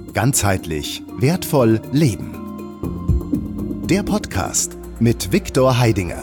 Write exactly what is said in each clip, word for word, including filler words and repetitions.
Ganzheitlich wertvoll leben. Der Podcast mit Viktor Heidinger.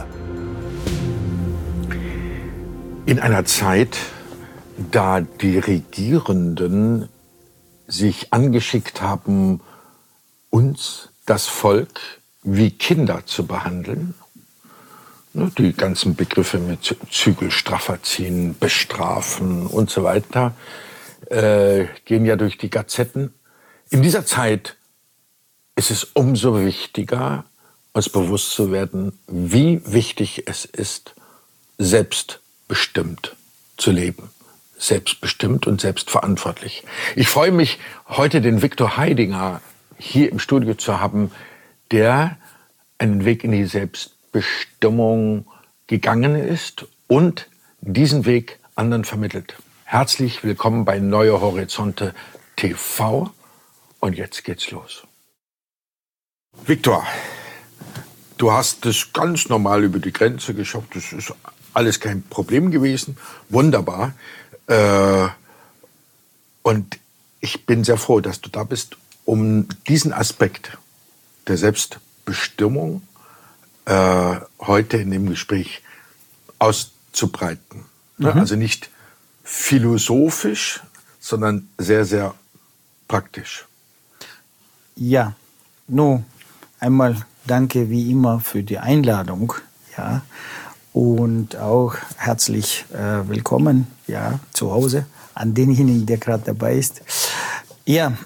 In einer Zeit, da die Regierenden sich angeschickt haben, uns, das Volk, wie Kinder zu behandeln, die ganzen Begriffe mit Zügel straffer ziehen, bestrafen und so weiter, äh, gehen ja durch die Gazetten. In dieser Zeit ist es umso wichtiger, uns bewusst zu werden, wie wichtig es ist, selbstbestimmt zu leben. Selbstbestimmt und selbstverantwortlich. Ich freue mich, heute den Viktor Heidinger hier im Studio zu haben, der einen Weg in die Selbstbestimmung gegangen ist und diesen Weg anderen vermittelt. Herzlich willkommen bei Neue Horizonte T V. Und jetzt geht's los. Viktor, du hast das ganz normal über die Grenze geschafft. Das ist alles kein Problem gewesen. Wunderbar. Äh, und ich bin sehr froh, dass du da bist, um diesen Aspekt der Selbstbestimmung äh, heute in dem Gespräch auszubreiten. Mhm. Also nicht philosophisch, sondern sehr, sehr praktisch. Ja, nun einmal danke wie immer für die Einladung, ja, und auch herzlich äh, willkommen, ja, zu Hause an denjenigen, der gerade dabei ist. Ja,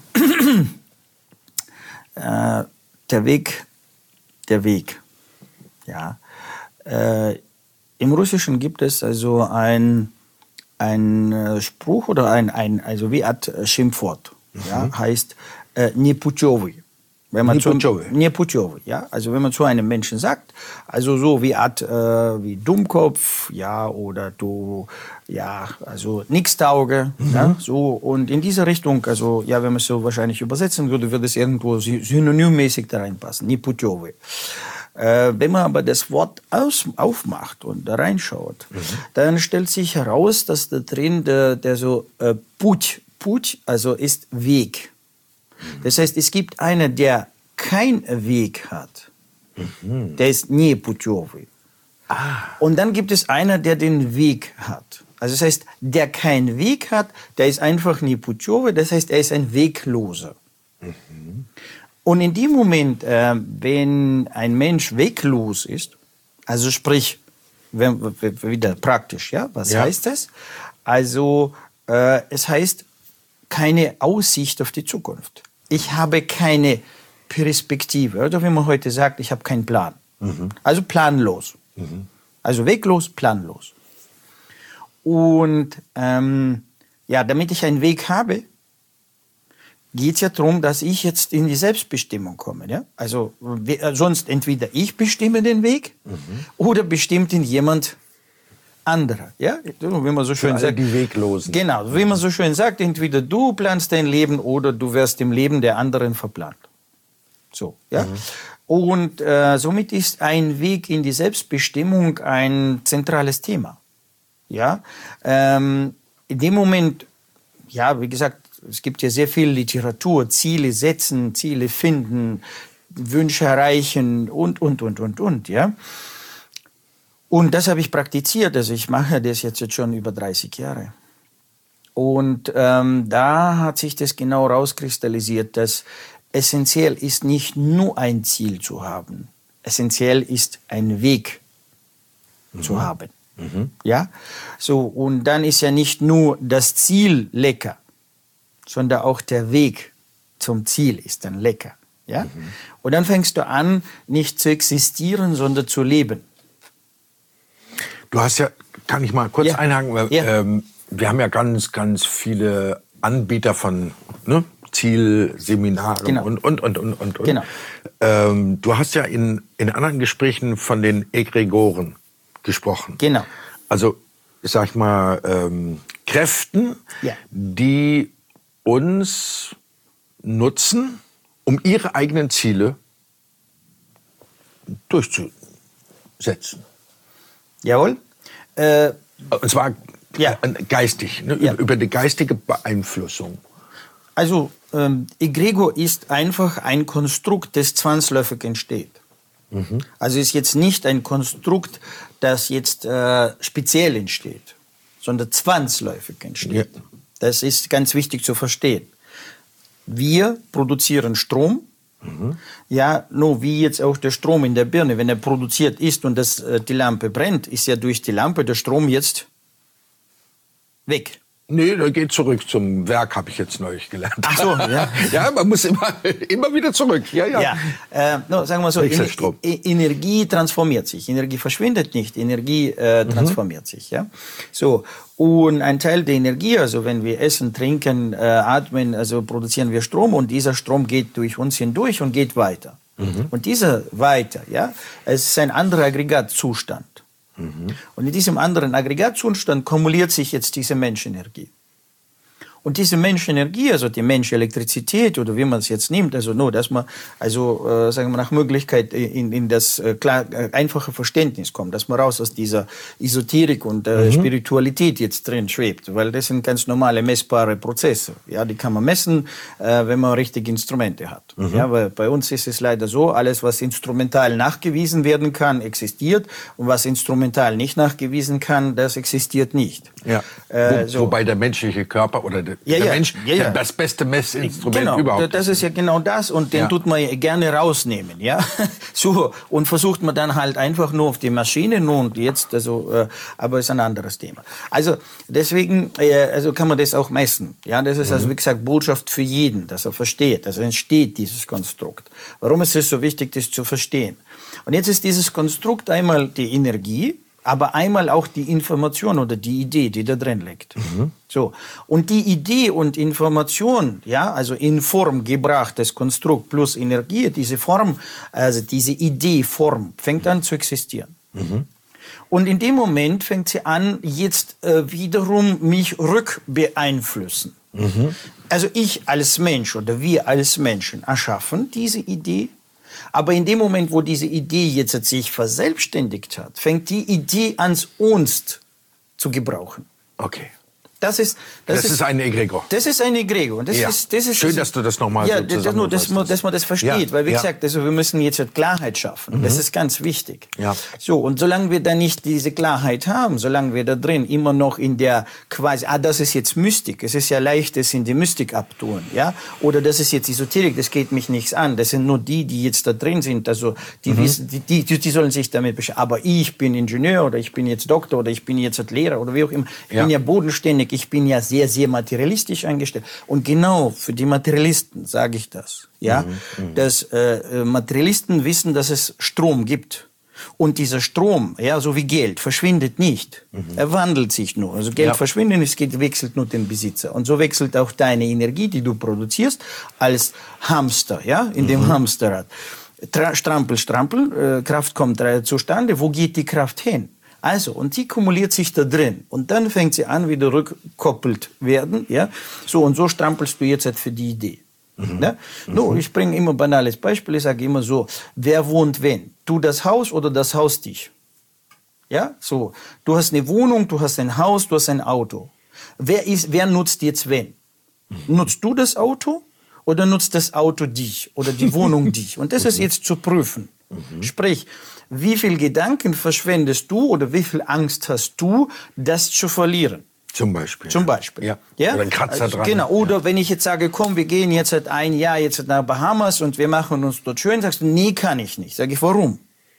äh, der Weg, der Weg, ja. Äh, Im Russischen gibt es also ein ein Spruch oder ein ein also wie Art Schimpfwort, mhm. ja, heißt Непутёвый. Wenn man Непутёвый. Zu, Непутёвый, ja, also wenn man zu einem Menschen sagt, also so wie Art äh, wie Dummkopf, ja, oder du, ja, also nix tauge, mhm. ja, so, und in diese Richtung, also ja, wenn man es so wahrscheinlich übersetzen würde, würde es irgendwo synonymmäßig da reinpassen, Непутёвый. Äh, wenn man aber das Wort aus, aufmacht und da reinschaut, mhm. dann stellt sich heraus, dass da drin der, der so äh, Put, Put, also ist Weg. Das heißt, es gibt einen, der keinen Weg hat. Mhm. Der ist Непутёвый. Ah. Und dann gibt es einen, der den Weg hat. Also das heißt, der keinen Weg hat, der ist einfach Непутёвый. Das heißt, er ist ein Wegloser. Mhm. Und in dem Moment, äh, wenn ein Mensch weglos ist, also sprich, wenn, wieder praktisch, ja, was ja. heißt das? Also äh, es heißt keine Aussicht auf die Zukunft. Ich habe keine Perspektive, oder wie man heute sagt, ich habe keinen Plan. Mhm. Also planlos. Mhm. Also weglos, planlos. Und ähm, ja, damit ich einen Weg habe, geht es ja darum, dass ich jetzt in die Selbstbestimmung komme. Ja? Also sonst entweder ich bestimme den Weg mhm. oder bestimmt ihn jemand anderer. Ja? Wie man so schön sagt. Die Weglosen. Genau, wie man so schön sagt, entweder du planst dein Leben oder du wirst im Leben der anderen verplant. So, ja. Mhm. Und äh, somit ist ein Weg in die Selbstbestimmung ein zentrales Thema. Ja, ähm, in dem Moment, ja, wie gesagt, es gibt ja sehr viel Literatur, Ziele setzen, Ziele finden, Wünsche erreichen und, und, und, und, und, ja. Und das habe ich praktiziert, also ich mache das jetzt, jetzt schon über dreißig Jahre. Und ähm, da hat sich das genau rauskristallisiert, dass essentiell ist nicht nur ein Ziel zu haben, essentiell ist ein Weg mhm. zu haben. Mhm. Ja? So, und dann ist ja nicht nur das Ziel lecker, sondern auch der Weg zum Ziel ist dann lecker. Ja? Mhm. Und dann fängst du an, nicht zu existieren, sondern zu leben. Du hast ja, kann ich mal kurz ja. einhaken, weil ja. ähm, wir haben ja ganz, ganz viele Anbieter von ne, Zielseminaren genau. und, und, und, und, und. Genau. Ähm, du hast ja in, in anderen Gesprächen von den Egregoren gesprochen. Genau. Also, sag ich mal, ähm, Kräften, ja. die uns nutzen, um ihre eigenen Ziele durchzusetzen. Jawohl. Äh, Und zwar ja. geistig, ne? ja. über die geistige Beeinflussung. Also ähm, Egregor ist einfach ein Konstrukt, das zwangsläufig entsteht. Mhm. Also ist jetzt nicht ein Konstrukt, das jetzt äh, speziell entsteht, sondern zwangsläufig entsteht. Ja. Das ist ganz wichtig zu verstehen. Wir produzieren Strom. Mhm. Ja, nur wie jetzt auch der Strom in der Birne, wenn er produziert ist und das, äh, die Lampe brennt, ist ja durch die Lampe der Strom jetzt weg. Nee, der geht zurück zum Werk, habe ich jetzt neulich gelernt. Ach so, ja. Ja, man muss immer, immer wieder zurück. Ja, ja. ja äh, no, sagen wir so, Ener Energie transformiert sich. Energie verschwindet nicht, Energie äh, transformiert mhm. sich. Ja? So, und ein Teil der Energie, also wenn wir essen, trinken, äh, atmen, also produzieren wir Strom und dieser Strom geht durch uns hindurch und geht weiter. Mhm. Und dieser weiter, ja, es ist ein anderer Aggregatzustand. Mhm. Und in diesem anderen Aggregatzustand kumuliert sich jetzt diese Menschenenergie. Und diese Menschenenergie, also die Menschelektrizität oder wie man es jetzt nimmt, also nur, dass man also äh, sagen wir nach Möglichkeit in, in das äh, klar, äh, einfache Verständnis kommt, dass man raus aus dieser Esoterik und äh, mhm. Spiritualität jetzt drin schwebt, weil das sind ganz normale messbare Prozesse. Ja, die kann man messen, äh, wenn man richtige Instrumente hat. Mhm. Ja, weil bei uns ist es leider so, alles was instrumental nachgewiesen werden kann, existiert und was instrumental nicht nachgewiesen kann, das existiert nicht. Ja. Äh, Wo, so. Wobei der menschliche Körper oder der, ja, der ja, Mensch ja, ja. das beste Messinstrument genau, überhaupt. Das ist ja genau das und den ja. tut man gerne rausnehmen, ja. So und versucht man dann halt einfach nur auf die Maschine nur und jetzt also, äh, aber ist ein anderes Thema. Also deswegen äh, also kann man das auch messen, ja. Das ist mhm. also wie gesagt Botschaft für jeden, dass er versteht, dass entsteht dieses Konstrukt. Warum ist es so wichtig, das zu verstehen? Und jetzt ist dieses Konstrukt einmal die Energie, aber einmal auch die Information oder die Idee, die da drin liegt. Mhm. So. Und die Idee und Information, ja, also in Form gebrachtes Konstrukt plus Energie, diese Form, also diese Idee-Form fängt an zu existieren. Mhm. Und in dem Moment fängt sie an, jetzt äh, wiederum mich rückbeeinflussen. Mhm. Also ich als Mensch oder wir als Menschen erschaffen diese Idee. Aber in dem Moment, wo diese Idee jetzt sich verselbstständigt hat, fängt die Idee an, uns zu gebrauchen. Okay. Das ist, das, das ist, ist ein Egregor. Das ist ein Egregor. Das ja. ist, das ist, Schön, dass du das nochmal ja, so zusammenfasst. nur, dass man, dass man das versteht. Ja. Weil, wie ja. gesagt, also wir müssen jetzt Klarheit schaffen. Mhm. Das ist ganz wichtig. Ja. So, und solange wir da nicht diese Klarheit haben, solange wir da drin immer noch in der quasi, ah, das ist jetzt Mystik. Es ist ja leicht, das in die Mystik abtun, ja. Oder das ist jetzt Esoterik, das geht mich nichts an. Das sind nur die, die jetzt da drin sind. Also, die mhm. wissen, die, die, die sollen sich damit beschäftigen. Aber ich bin Ingenieur oder ich bin jetzt Doktor oder ich bin jetzt Lehrer oder wie auch immer. Ich ja. bin ja bodenständig, ich bin ja sehr, sehr materialistisch eingestellt. Und genau für die Materialisten sage ich das, ja, mhm, dass äh, Materialisten wissen, dass es Strom gibt. Und dieser Strom, ja, so wie Geld, verschwindet nicht. Mhm. Er wandelt sich nur. Also Geld ja. verschwindet, es geht, wechselt nur den Besitzer. Und so wechselt auch deine Energie, die du produzierst, als Hamster, ja, in mhm. dem Hamsterrad. Tra- strampel, strampel, äh, Kraft kommt äh, zustande. Wo geht die Kraft hin? Also, und die kumuliert sich da drin. Und dann fängt sie an, wieder rückkoppelt werden, ja. So, und so strampelst du jetzt halt für die Idee. Mhm. Ja? Mhm. No, ich bringe immer ein banales Beispiel, ich sage immer so, wer wohnt wenn? Du das Haus oder das Haus dich? Ja, so. Du hast eine Wohnung, du hast ein Haus, du hast ein Auto. Wer ist, wer nutzt jetzt wen? Mhm. Nutzt du das Auto oder nutzt das Auto dich oder die Wohnung dich? Und das ist jetzt zu prüfen. Mhm. Sprich, wie viel Gedanken verschwendest du oder wie viel Angst hast du, das zu verlieren? Zum Beispiel. Zum Beispiel. Ja. Ja? Oder ein Kratzer also, dran. Genau. Oder ja. wenn ich jetzt sage, komm, wir gehen jetzt seit ein Jahr jetzt nach Bahamas und wir machen uns dort schön, sagst du, nee, kann ich nicht. Sag ich, warum?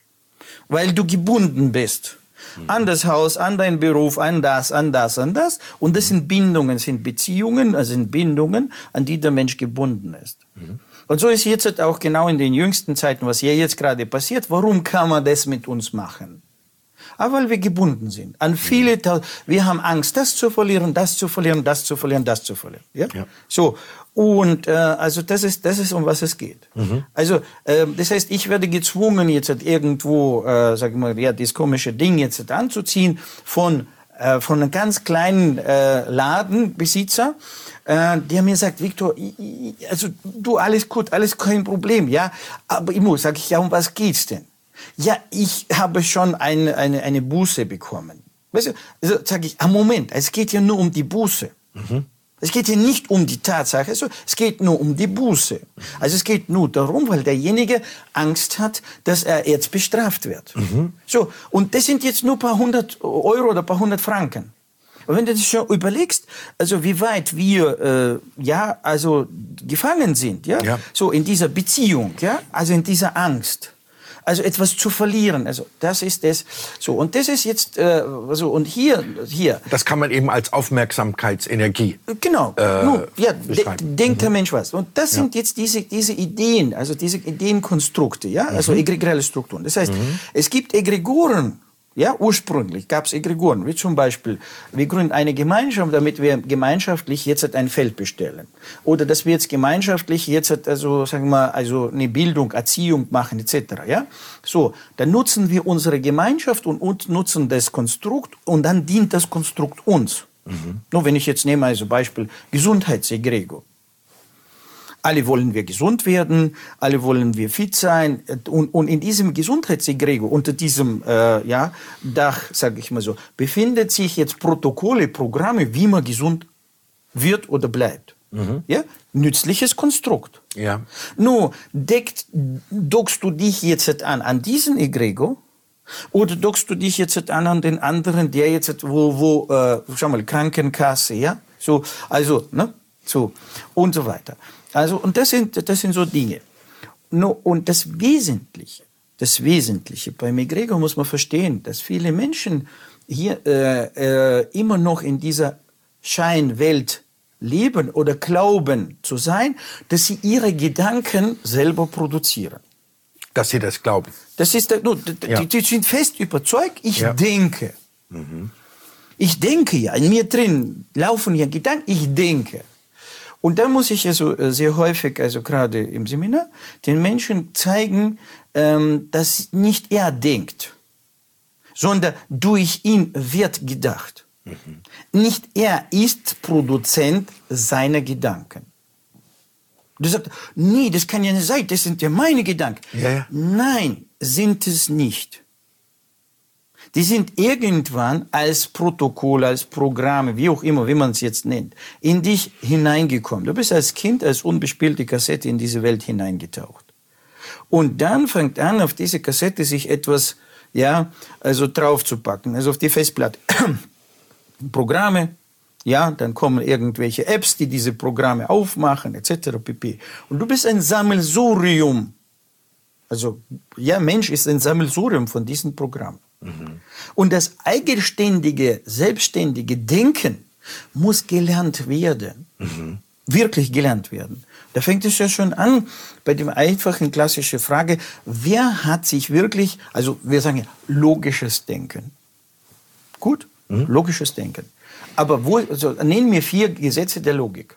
Weil du gebunden bist. Mhm. An das Haus, an deinen Beruf, an das, an das, an das. Und das sind Bindungen, sind Beziehungen, also sind Bindungen, an die der Mensch gebunden ist. Mhm. Und so ist jetzt auch genau in den jüngsten Zeiten, was hier jetzt gerade passiert. Warum kann man das mit uns machen? Aber weil wir gebunden sind. An viele, wir haben Angst, das zu verlieren, das zu verlieren, das zu verlieren, das zu verlieren. Ja? Ja. So. Und äh, also das ist, das ist, um was es geht. Mhm. Also äh, das heißt, ich werde gezwungen, jetzt halt irgendwo, äh, sag ich mal, ja, dieses komische Ding jetzt halt anzuziehen von äh, von einem ganz kleinen äh, Ladenbesitzer, äh, der mir sagt, Viktor, ich, ich, also du, alles gut, alles kein Problem, ja, aber ich muss, sag ich, ja, um was geht's denn? Ja, ich habe schon eine, eine, eine Buße bekommen. Weißt du, also sag ich, ah, Moment, es geht ja nur um die Buße. Mhm. Es geht hier nicht um die Tatsache, also es geht nur um die Buße. Also es geht nur darum, weil derjenige Angst hat, dass er jetzt bestraft wird. Mhm. So, und das sind jetzt nur ein paar hundert Euro oder ein paar hundert Franken. Und wenn du das schon überlegst, also wie weit wir äh, ja also gefangen sind, ja? ja, so in dieser Beziehung, ja, also in dieser Angst. Also etwas zu verlieren, also das ist es. So, und das ist jetzt äh, so, und hier, hier. Das kann man eben als Aufmerksamkeitsenergie. Genau. Äh, Nun, ja, de denkt der mhm. Mensch was. Und das ja. sind jetzt diese, diese Ideen, also diese Ideenkonstrukte, ja, also mhm. egregiale Strukturen. Das heißt, mhm. es gibt Egregoren. Ja, ursprünglich gab es Egregoren, wie zum Beispiel, wir gründen eine Gemeinschaft, damit wir gemeinschaftlich jetzt ein Feld bestellen. Oder dass wir jetzt gemeinschaftlich jetzt, also, sagen wir mal, also eine Bildung, Erziehung machen, et cetera. Ja? So, dann nutzen wir unsere Gemeinschaft und, und nutzen das Konstrukt und dann dient das Konstrukt uns. Mhm. Nur wenn ich jetzt nehme, also Beispiel Gesundheitsegregor. Alle wollen wir gesund werden, alle wollen wir fit sein. Und, und in diesem Gesundheitsegregor, unter diesem äh, ja, Dach, sage ich mal so, befindet sich jetzt Protokolle, Programme, wie man gesund wird oder bleibt. Mhm. Ja? Nützliches Konstrukt. Ja. Nur, deckt, dockst du dich jetzt an, an diesen Egregor? Oder dockst du dich jetzt an, an den anderen, der jetzt, wo, wo äh, schau mal, Krankenkasse, ja? So, also, ne? So, und so weiter. Also, und das sind, das sind so Dinge. No, und das Wesentliche, das Wesentliche beim Egregor muss man verstehen, dass viele Menschen hier äh, äh, immer noch in dieser Scheinwelt leben oder glauben zu sein, dass sie ihre Gedanken selber produzieren. Dass sie das glauben. Das ist, no, ja. die, die sind fest überzeugt, ich ja. denke. Mhm. Ich denke ja, in mir drin laufen ja Gedanken, ich denke. Und da muss ich also sehr häufig, also gerade im Seminar, den Menschen zeigen, ähm, dass nicht er denkt, sondern durch ihn wird gedacht. Mhm. Nicht er ist Produzent seiner Gedanken. Du sagst, nee, das kann ja nicht sein, das sind ja meine Gedanken. Ja, ja. Nein, sind es nicht. Die sind irgendwann als Protokoll, als Programme, wie auch immer, wie man es jetzt nennt, in dich hineingekommen. Du bist als Kind, als unbespielte Kassette in diese Welt hineingetaucht. Und dann fängt an, auf diese Kassette sich etwas, ja, also draufzupacken, also auf die Festplatte. Programme, ja, dann kommen irgendwelche Apps, die diese Programme aufmachen, et cetera pp. Und du bist ein Sammelsurium. Also, ja, Mensch ist ein Sammelsurium von diesen Programmen. Mhm. Und das eigenständige, selbstständige Denken muss gelernt werden. Mhm. Wirklich gelernt werden. Da fängt es ja schon an bei dem einfachen klassischen Frage, wer hat sich wirklich, also wir sagen ja, logisches Denken. Gut, mhm. logisches Denken. Aber wo, also nennen wir vier Gesetze der Logik.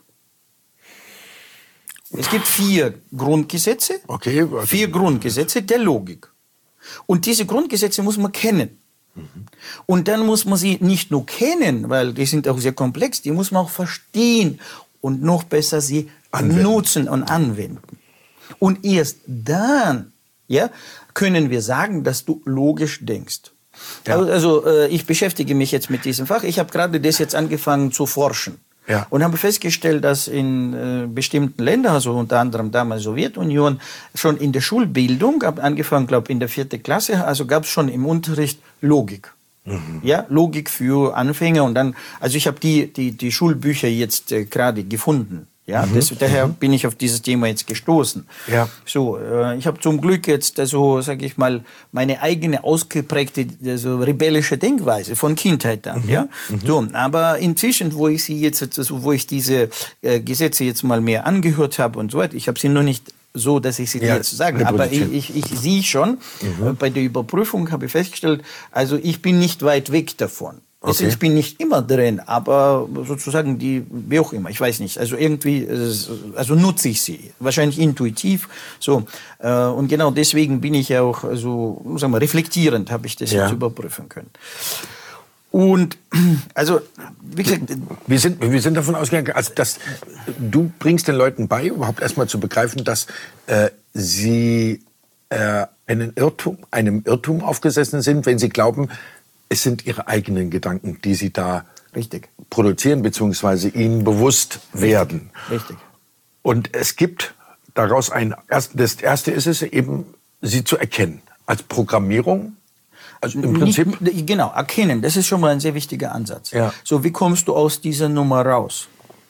Es gibt vier Grundgesetze, okay, okay. vier Grundgesetze der Logik. Und diese Grundgesetze muss man kennen. Mhm. Und dann muss man sie nicht nur kennen, weil die sind auch sehr komplex, die muss man auch verstehen und noch besser sie anwenden. nutzen und anwenden. Und erst dann, ja, können wir sagen, dass du logisch denkst. Ja. Also äh, ich beschäftige mich jetzt mit diesem Fach. Ich habe gerade das jetzt angefangen zu forschen. Ja. Und habe festgestellt, dass in äh, bestimmten Ländern, also unter anderem damals Sowjetunion, schon in der Schulbildung, ab angefangen, glaube in der vierten Klasse, also gab es schon im Unterricht Logik. Mhm. Ja, Logik für Anfänger. Und dann, also ich habe die, die, die Schulbücher jetzt äh, gerade gefunden. Ja, mhm. das, daher mhm. bin ich auf dieses Thema jetzt gestoßen. Ja. So, äh, ich habe zum Glück jetzt, also sage ich mal, meine eigene ausgeprägte, also rebellische Denkweise von Kindheit an. Mhm. Ja, mhm. so. Aber inzwischen, wo ich sie jetzt, also wo ich diese äh, Gesetze jetzt mal mehr angehört habe und so weiter, ich habe sie noch nicht so, dass ich sie ja, jetzt sage, aber ich, ich, ich sehe schon, mhm. äh, bei der Überprüfung habe ich festgestellt, also ich bin nicht weit weg davon. Okay. Ich bin nicht immer drin, aber sozusagen die, wie auch immer, ich weiß nicht. Also irgendwie, also nutze ich sie, wahrscheinlich intuitiv. So und genau deswegen bin ich ja auch, also sagen wir, reflektierend, habe ich das ja. jetzt überprüfen können. Und also wie gesagt, wir sind wir sind davon ausgegangen, also dass du bringst den Leuten bei, überhaupt erstmal zu begreifen, dass äh, sie äh, einen Irrtum, einem Irrtum aufgesessen sind, wenn sie glauben, es sind ihre eigenen Gedanken, die sie da Richtig. produzieren, beziehungsweise ihnen bewusst werden. Richtig. Und es gibt daraus ein, das erste ist es eben, sie zu erkennen. Als Programmierung, also im Prinzip. Nicht, genau, erkennen, das ist schon mal ein sehr wichtiger Ansatz. Ja. So, wie kommst du aus dieser Nummer raus?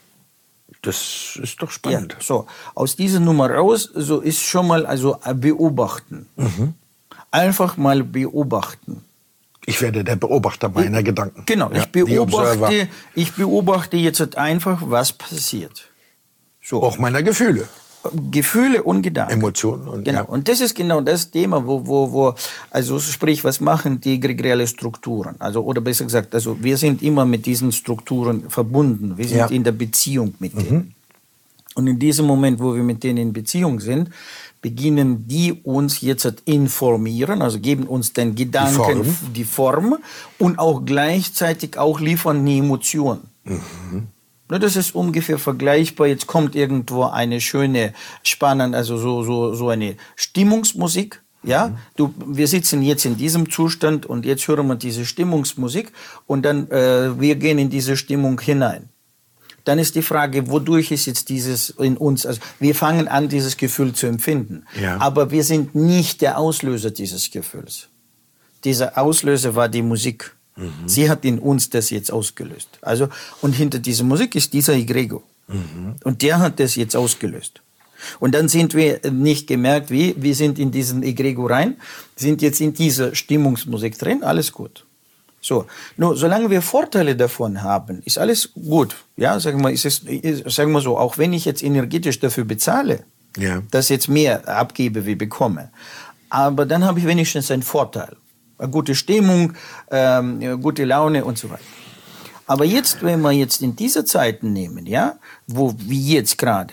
Das ist doch spannend. Ja, so, aus dieser Nummer raus, so ist schon mal also beobachten. Mhm. Einfach mal beobachten. Ich werde der Beobachter meiner ich, Gedanken. Genau, ja, ich, beobachte, ich beobachte jetzt einfach, was passiert. So. Auch meiner Gefühle. Gefühle und Gedanken. Emotionen. Und, genau. Ja. Und das ist genau das Thema, wo, wo, wo, also sprich, was machen die egregiale Strukturen? Also, oder besser gesagt, also wir sind immer mit diesen Strukturen verbunden. Wir sind ja. in der Beziehung mit mhm. denen. Und in diesem Moment, wo wir mit denen in Beziehung sind, beginnen die uns jetzt informieren, also geben uns den Gedanken, die Form, die Form und auch gleichzeitig auch liefern die Emotionen. Mhm. Das ist ungefähr vergleichbar. Jetzt kommt irgendwo eine schöne, spannende, also so, so, so eine Stimmungsmusik. Ja, mhm. du, wir sitzen jetzt in diesem Zustand und jetzt hören wir diese Stimmungsmusik und dann, äh, wir gehen in diese Stimmung hinein. Dann ist die Frage, wodurch ist jetzt dieses in uns, also wir fangen an, dieses Gefühl zu empfinden. Ja. Aber wir sind nicht der Auslöser dieses Gefühls. Dieser Auslöser war die Musik. Mhm. Sie hat in uns das jetzt ausgelöst. Also, und hinter dieser Musik ist dieser Egregor. Mhm. Und der hat das jetzt ausgelöst. Und dann sind wir nicht gemerkt, wie, wir sind in diesen Egregor rein, sind jetzt in dieser Stimmungsmusik drin, alles gut. So, nur solange wir Vorteile davon haben, ist alles gut. Ja, sagen wir, ist es, ist, sagen wir so, auch wenn ich jetzt energetisch dafür bezahle, ja. dass ich jetzt mehr abgebe, wie bekomme, aber dann habe ich wenigstens einen Vorteil. Eine gute Stimmung, ähm, gute Laune und so weiter. Aber jetzt, wenn wir jetzt in diese Zeiten nehmen, ja, wo, wie jetzt gerade,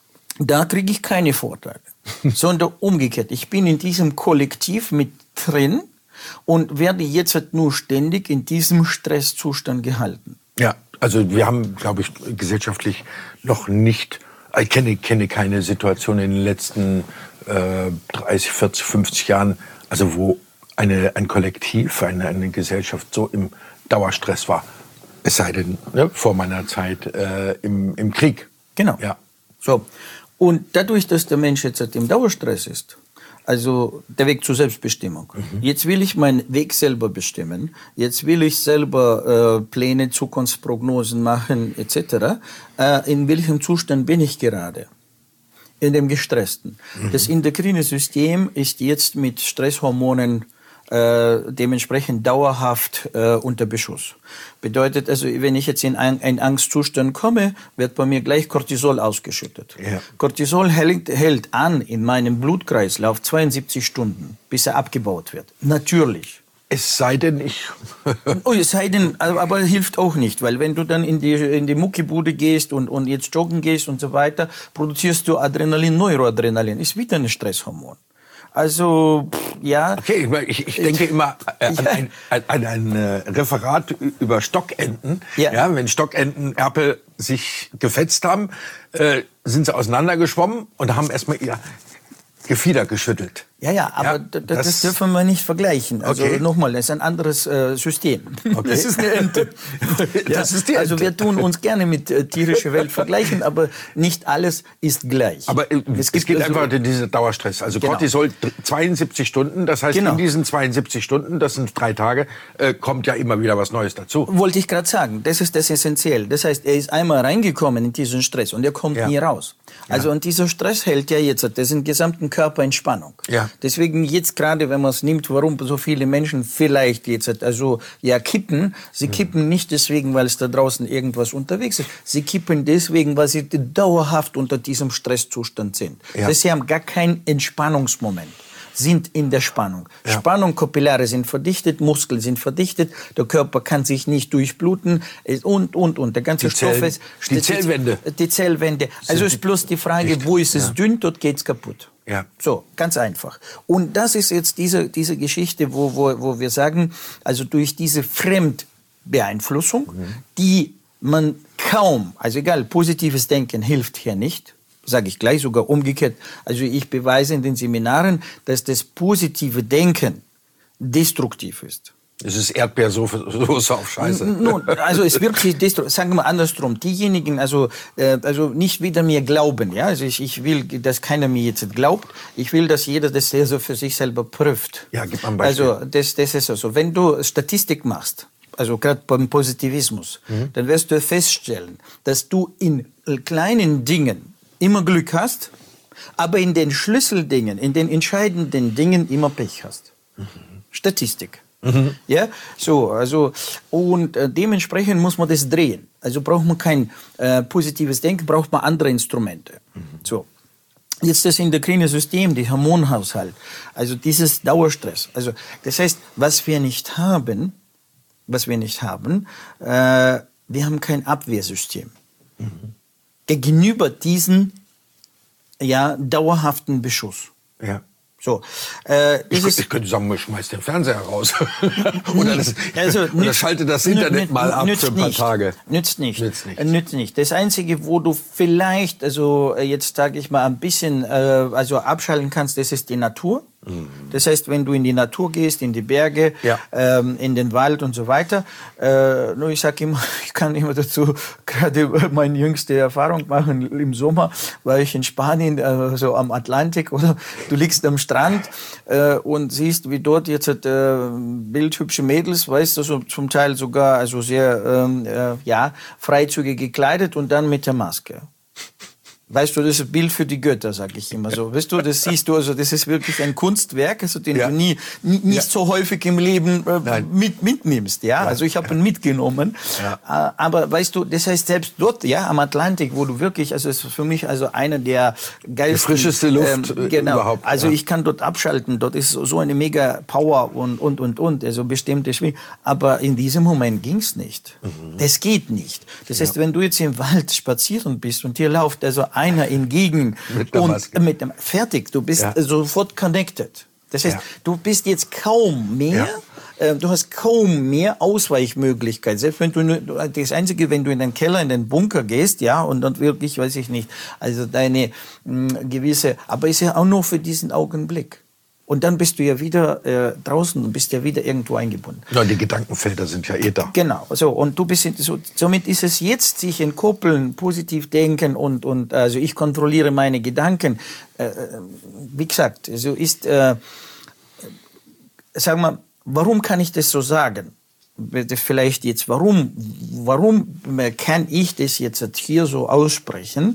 da kriege ich keine Vorteile, sondern umgekehrt. Ich bin in diesem Kollektiv mit drin und werde jetzt halt nur ständig in diesem Stresszustand gehalten. Ja, also wir haben, glaube ich, gesellschaftlich noch nicht, ich kenne, kenne keine Situation in den letzten äh, dreißig, vierzig, fünfzig Jahren, also wo eine, ein Kollektiv, eine, eine Gesellschaft so im Dauerstress war. Es sei denn, ne, vor meiner Zeit äh, im, im Krieg. Genau. Ja. So. Und dadurch, dass der Mensch jetzt halt im Dauerstress ist, also der Weg zur Selbstbestimmung. Mhm. Jetzt will ich meinen Weg selber bestimmen. Jetzt will ich selber äh, Pläne, Zukunftsprognosen machen et cetera. Äh, in welchem Zustand bin ich gerade? In dem gestressten. Mhm. Das endokrine System ist jetzt mit Stresshormonen äh, dementsprechend dauerhaft äh, unter Beschuss. Bedeutet also, wenn ich jetzt in ein, einen Angstzustand komme, wird bei mir gleich Cortisol ausgeschüttet. Ja. Cortisol hält, hält an in meinem Blutkreislauf zweiundsiebzig Stunden, bis er abgebaut wird. Natürlich. Es sei denn, ich... oh, es sei denn, aber, aber hilft auch nicht, weil wenn du dann in die, in die Muckibude gehst und, und jetzt joggen gehst und so weiter, produzierst du Adrenalin, Neuroadrenalin, ist wieder ein Stresshormon. Also, pff, ja. Okay, ich, ich denke immer äh, an, ja. ein, an ein äh, Referat über Stockenten. Ja. Ja, wenn Stockentenerpel sich gefetzt haben, äh, sind sie auseinandergeschwommen und haben erstmal ihr Gefieder geschüttelt. Ja, ja, aber ja, das, das, das dürfen wir nicht vergleichen. Also okay. nochmal, das ist ein anderes äh, System. Okay. Das ist eine Ente. das ja, ist die Ente. Also wir tun uns gerne mit äh, tierischer Welt vergleichen, aber nicht alles ist gleich. Aber äh, es, es geht also, einfach in diesen Dauerstress. Also genau. Cortisol zweiundsiebzig Stunden, das heißt genau. in diesen zweiundsiebzig Stunden, das sind drei Tage, äh, kommt ja immer wieder was Neues dazu. Wollte ich gerade sagen, das ist das Essentiell. Das heißt, er ist einmal reingekommen in diesen Stress und er kommt ja. nie raus. Also ja. und dieser Stress hält ja jetzt den gesamten Körper in Spannung. Ja. Deswegen jetzt gerade, wenn man es nimmt, warum so viele Menschen vielleicht jetzt also ja kippen, sie mhm. kippen nicht deswegen, weil es da draußen irgendwas unterwegs ist. Sie kippen deswegen, weil sie dauerhaft unter diesem Stresszustand sind. Ja. Das heißt, sie haben gar keinen Entspannungsmoment. Sind in der Spannung. Ja. Spannung, Kapillare sind verdichtet, Muskeln sind verdichtet, der Körper kann sich nicht durchbluten und, und, und. Der ganze die Stoff Zell, ist... Die Zellwände. Die Zellwände. Also ist bloß die Frage, dicht. Wo ist es ja. dünn, dort geht's kaputt. Ja. So, ganz einfach. Und das ist jetzt diese, diese Geschichte, wo, wo, wo wir sagen, also durch diese Fremdbeeinflussung, mhm. die man kaum, also egal, positives Denken hilft hier nicht, sage ich gleich, sogar umgekehrt. Also ich beweise in den Seminaren, dass das positive Denken destruktiv ist. Es ist Erdbeersoße auf Scheiße. Nun, also es wird sich, sagen wir andersrum, diejenigen, also äh, also nicht wieder mir glauben, ja, also ich, ich will, dass keiner mir jetzt glaubt, ich will, dass jeder das sehr so für sich selber prüft. Ja, gib mal ein Beispiel. Also das, das ist also, wenn du Statistik machst, also gerade beim Positivismus, mhm. dann wirst du feststellen, dass du in kleinen Dingen immer Glück hast, aber in den Schlüsseldingen, in den entscheidenden Dingen immer Pech hast. Mhm. Statistik. Mhm. Ja, so, also, und äh, dementsprechend muss man das drehen. Also braucht man kein äh, positives Denken, braucht man andere Instrumente. Mhm. So. Jetzt das endokrine System, die Hormonhaushalt, also dieses Dauerstress. Also, das heißt, was wir nicht haben, was wir nicht haben, äh, wir haben kein Abwehrsystem. Mhm. Gegenüber diesen, ja, dauerhaften Beschuss. Ja. So, äh, ich, ist, ich könnte sagen, ich schmeiß den Fernseher raus. oder das, also, oder nützt, schalte das Internet nützt, mal ab für ein paar nicht, Tage. Nützt nicht. Nützt nicht. Nützt nicht. Das Einzige, wo du vielleicht, also jetzt sage ich mal, ein bisschen äh, also abschalten kannst, das ist die Natur. Mhm. Das heißt, wenn du in die Natur gehst, in die Berge, ja. ähm, in den Wald und so weiter. Äh, nur ich sage immer, ich kann immer dazu gerade meine jüngste Erfahrung machen. Im Sommer war ich in Spanien, äh, so am Atlantik, oder du liegst am Strand äh, und siehst, wie dort jetzt äh, bildhübsche Mädels, weißt du, so, zum Teil sogar also sehr ähm, äh, ja freizügig gekleidet und dann mit der Maske. Weißt du, das ist ein Bild für die Götter, sag ich immer so. Weißt du, das siehst du, also das ist wirklich ein Kunstwerk, also den ja. du nie, nie nicht ja. so häufig im Leben äh, mit, mitnimmst, ja? ja. Also ich habe ihn mitgenommen. Ja. Aber weißt du, das heißt selbst dort, ja, am Atlantik, wo du wirklich, also es ist für mich also einer der geilsten, die frischeste Luft ähm, genau. überhaupt. Also ja. ich kann dort abschalten, dort ist so eine mega Power und und und und, also bestimmte Schwingen. Aber in diesem Moment ging's nicht. Mhm. Das geht nicht. Das heißt, ja. wenn du jetzt im Wald spazieren bist und dir läuft also einer entgegen mit der Maske. Und mit dem fertig, du bist ja. sofort connected. Das heißt, ja. du bist jetzt kaum mehr, ja. äh, du hast kaum mehr Ausweichmöglichkeiten. Selbst wenn du nur, das Einzige, wenn du in den Keller, in den Bunker gehst, ja, und dann wirklich, weiß ich nicht, also deine mh, gewisse, aber ist ja auch nur für diesen Augenblick. Und dann bist du ja wieder äh, draußen und bist ja wieder irgendwo eingebunden. Ja, die Gedankenfelder sind ja eh da. Genau. So, und du bist so, somit ist es jetzt sich entkoppeln, positiv denken und und also ich kontrolliere meine Gedanken. Äh, wie gesagt, so ist. Äh, sagen wir, warum kann ich das so sagen? Vielleicht jetzt, warum? Warum kann ich das jetzt hier so aussprechen?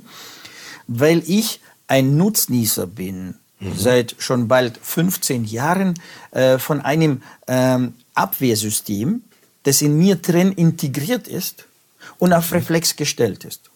Weil ich ein Nutznießer bin. Mhm. Seit schon bald fünfzehn Jahren äh, von einem ähm, Abwehrsystem, das in mir drin integriert ist und auf Reflex gestellt ist.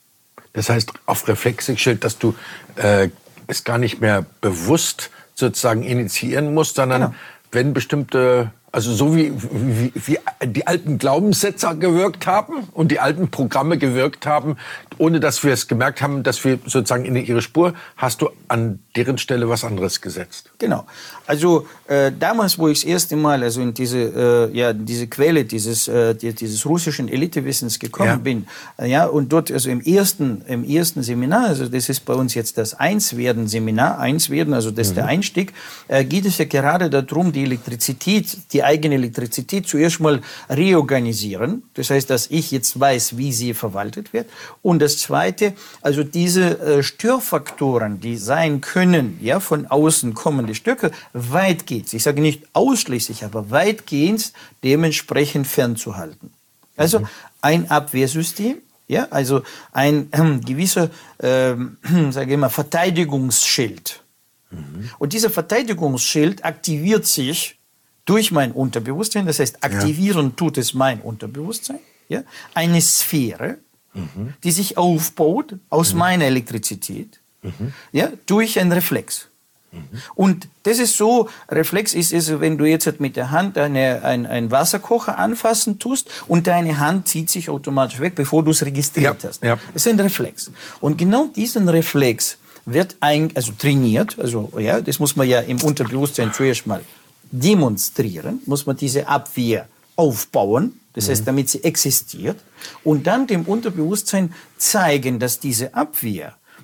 Das heißt, auf Reflex gestellt, dass du äh, es gar nicht mehr bewusst sozusagen initiieren musst, sondern genau. wenn bestimmte, also so wie, wie, wie die alten Glaubenssätze gewirkt haben und die alten Programme gewirkt haben, ohne dass wir es gemerkt haben, dass wir sozusagen in ihre Spur, hast du an deren Stelle was anderes gesetzt. Genau. Also äh, damals, wo ich das erste Mal also in diese äh, ja diese Quelle dieses äh, dieses russischen Elitewissens gekommen ja. bin, äh, ja und dort also im ersten im ersten Seminar, also das ist bei uns jetzt das Einswerden Seminar, Einswerden, also das ist mhm. der Einstieg, äh, geht es ja gerade darum, die Elektrizität, die eigene Elektrizität zuerst mal reorganisieren. Das heißt, dass ich jetzt weiß, wie sie verwaltet wird. Und das Zweite, also diese äh, Störfaktoren, die sein können, ja, von außen kommende Störfaktoren, weitgehend, ich sage nicht ausschließlich, aber weitgehend dementsprechend fernzuhalten. Also mhm. ein Abwehrsystem, ja, also ein äh, gewisser, äh, sage ich mal, Verteidigungsschild. Mhm. Und dieser Verteidigungsschild aktiviert sich durch mein Unterbewusstsein, das heißt, aktivieren ja. tut es mein Unterbewusstsein, ja, eine Sphäre, mhm. die sich aufbaut aus mhm. meiner Elektrizität, mhm. ja, durch einen Reflex. Mhm. Und das ist so, Reflex ist, ist, wenn du jetzt mit der Hand eine, ein, ein Wasserkocher anfassen tust und deine Hand zieht sich automatisch weg, bevor du es registriert ja. hast. Ja. Das ist ein Reflex. Und genau diesen Reflex wird ein, also trainiert, also ja, das muss man ja im Unterbewusstsein zuerst mal demonstrieren, muss man diese Abwehr aufbauen, das mhm. heißt, damit sie existiert, und dann dem Unterbewusstsein zeigen, dass diese Abwehr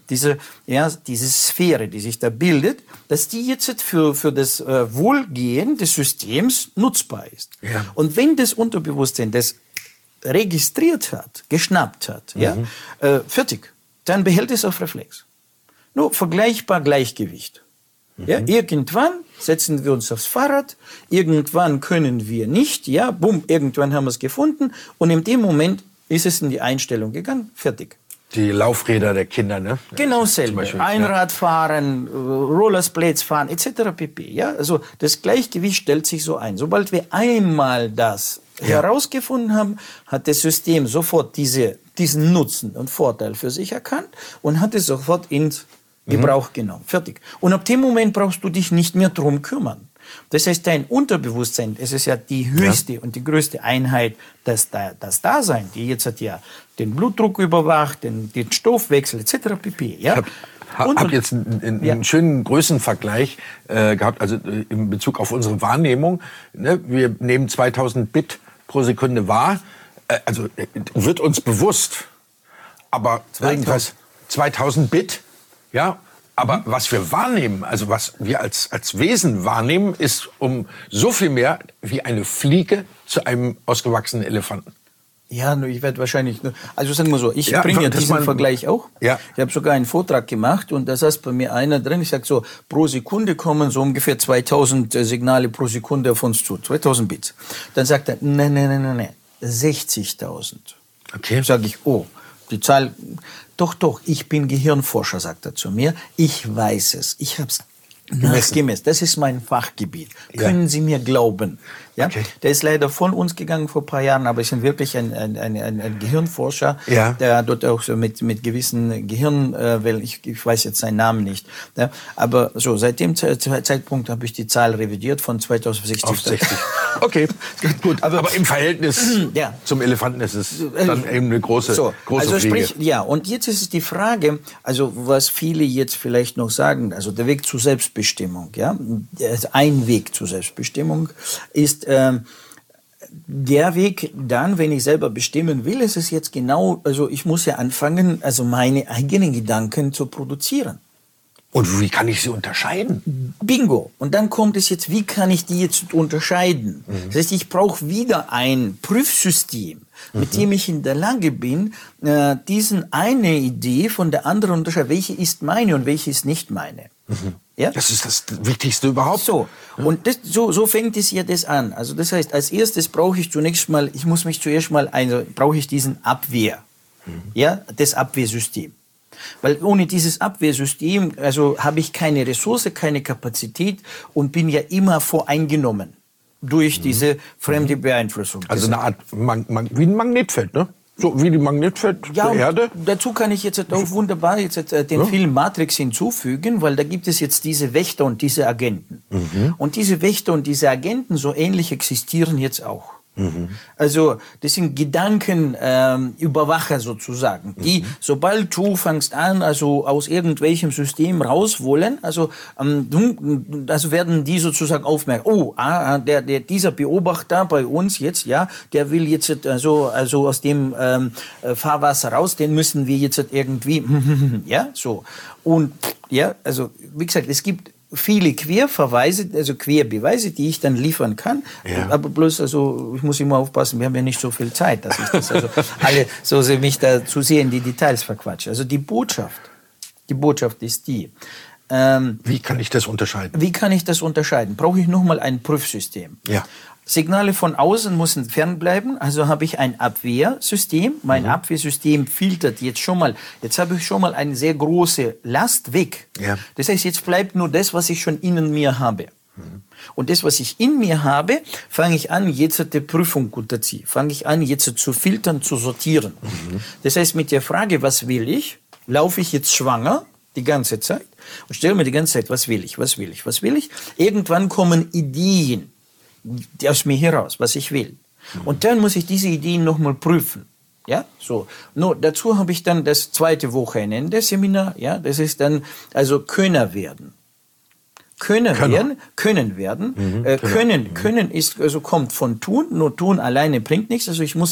diese, ja, diese Sphäre, die sich da bildet, dass die jetzt für, für das äh, Wohlgehen des Systems nutzbar ist. Ja. Und wenn das Unterbewusstsein das registriert hat, geschnappt hat, mhm. ja, äh, fertig, dann behält es auf Reflex. Nur vergleichbar Gleichgewicht. Mhm. Ja, irgendwann setzen wir uns aufs Fahrrad, irgendwann können wir nicht, ja, bumm, irgendwann haben wir es gefunden und in dem Moment ist es in die Einstellung gegangen, fertig. Die Laufräder der Kinder, ne? Genau dasselbe. Einradfahren, ja. Rollerblades fahren, et cetera pp. Ja, also das Gleichgewicht stellt sich so ein. Sobald wir einmal das ja. herausgefunden haben, hat das System sofort diese, diesen Nutzen und Vorteil für sich erkannt und hat es sofort ins Gebrauch mhm. genommen. Fertig. Und ab dem Moment brauchst du dich nicht mehr drum kümmern. Das heißt, dein Unterbewusstsein, es ist ja die höchste ja. und die größte Einheit, das, das Dasein, die jetzt hat ja den Blutdruck überwacht, den, den Stoffwechsel et cetera pp. Ja? Ich habe hab jetzt einen, einen ja. schönen Größenvergleich äh, gehabt, also äh, in Bezug auf unsere Wahrnehmung. Ne? Wir nehmen zweitausend Bit pro Sekunde wahr, äh, also äh, wird uns bewusst, aber irgendwas zweitausend Bit, ja. Aber was wir wahrnehmen, also was wir als, als Wesen wahrnehmen, ist um so viel mehr wie eine Fliege zu einem ausgewachsenen Elefanten. Ja, ich werde wahrscheinlich, also sagen wir so, ich ja, bringe ja diesen man, Vergleich auch. Ja. Ich habe sogar einen Vortrag gemacht und da saß bei mir einer drin, ich sage so, pro Sekunde kommen so ungefähr zweitausend Signale pro Sekunde auf uns zu, zweitausend Bits. Dann sagt er, nein, nein, nein, nein, nein, sechzigtausend. Okay. Sage ich, oh, die Zahl... Doch, doch, ich bin Gehirnforscher, sagt er zu mir. Ich weiß es. Ich habe es nachgemessen. Das ist mein Fachgebiet. Ja. Können Sie mir glauben? Ja? Okay. Der ist leider von uns gegangen vor ein paar Jahren, aber ist wirklich ein, ein, ein, ein Gehirnforscher, ja. der dort auch so mit, mit gewissen Gehirnwellen, äh, ich, ich weiß jetzt seinen Namen nicht. Ja? Aber so, seit dem Ze Zeitpunkt habe ich die Zahl revidiert von zweitausendsechzig auf sechzig. Okay, gut. Aber, aber im Verhältnis ja. zum Elefanten ist es dann eben eine große, so, große also Fliege. Sprich, ja, und jetzt ist es die Frage, also was viele jetzt vielleicht noch sagen, also der Weg zur Selbstbestimmung, ja, ein Weg zur Selbstbestimmung ist ähm, der Weg dann, wenn ich selber bestimmen will, ist es jetzt genau, also ich muss ja anfangen, also meine eigenen Gedanken zu produzieren. Und wie kann ich sie unterscheiden? Bingo. Und dann kommt es jetzt, wie kann ich die jetzt unterscheiden? Mhm. Das heißt, ich brauche wieder ein Prüfsystem, mhm. mit dem ich in der Lage bin, äh, diesen eine Idee von der anderen unterscheiden. Welche ist meine und welche ist nicht meine? Mhm. Ja? Das ist das Wichtigste überhaupt. So. Und das, so, so fängt es ja das an. Also das heißt, als erstes brauche ich zunächst mal, ich muss mich zuerst mal, also brauche ich diesen Abwehr. Mhm. Ja, das Abwehrsystem. Weil ohne dieses Abwehrsystem, also habe ich keine Ressource, keine Kapazität und bin ja immer voreingenommen durch mhm. diese fremde Beeinflussung. Also eine Art, Mag Mag wie ein Magnetfeld, ne? So wie die Magnetfeld ja, der Erde. Dazu kann ich jetzt auch wunderbar jetzt den ja. Film Matrix hinzufügen, weil da gibt es jetzt diese Wächter und diese Agenten. Mhm. Und diese Wächter und diese Agenten, so ähnlich existieren jetzt auch. Mhm. Also das sind Gedankenüberwacher ähm, sozusagen, die, mhm. sobald du fängst an, also aus irgendwelchem System raus wollen, also, ähm, also werden die sozusagen aufmerken, oh, ah, der, der, dieser Beobachter bei uns jetzt, ja, der will jetzt also, also aus dem ähm, Fahrwasser raus, den müssen wir jetzt irgendwie, ja, so. Und ja, also wie gesagt, es gibt viele Querverweise, also Querbeweise, die ich dann liefern kann. Ja. Aber bloß, also ich muss immer aufpassen, wir haben ja nicht so viel Zeit, dass ich das also alle so sehr mich da zu sehr in die Details verquatsche. Also die Botschaft, die Botschaft ist die. Ähm, wie kann ich das unterscheiden? Wie kann ich das unterscheiden? Brauche ich nochmal ein Prüfsystem? Ja. Signale von außen müssen fernbleiben, also habe ich ein Abwehrsystem. Mein mhm. Abwehrsystem filtert jetzt schon mal, jetzt habe ich schon mal eine sehr große Last weg. Ja. Das heißt, jetzt bleibt nur das, was ich schon in mir habe. Mhm. Und das, was ich in mir habe, fange ich an, jetzt die Prüfung unter sie, fange ich an, jetzt zu filtern, zu sortieren. Mhm. Das heißt, mit der Frage, was will ich, laufe ich jetzt schwanger die ganze Zeit und stelle mir die ganze Zeit, was will ich, was will ich, was will ich. Irgendwann kommen Ideen die aus mir heraus, was ich will. Und dann muss ich diese Ideen nochmal prüfen. Ja, so. Nur dazu habe ich dann das zweite Wochenende Seminar, ja, das ist dann, also Könner werden. Könner, Könner. werden, können werden, mhm, äh, können, mhm. können ist, also kommt von tun, nur tun alleine bringt nichts, also ich muss ja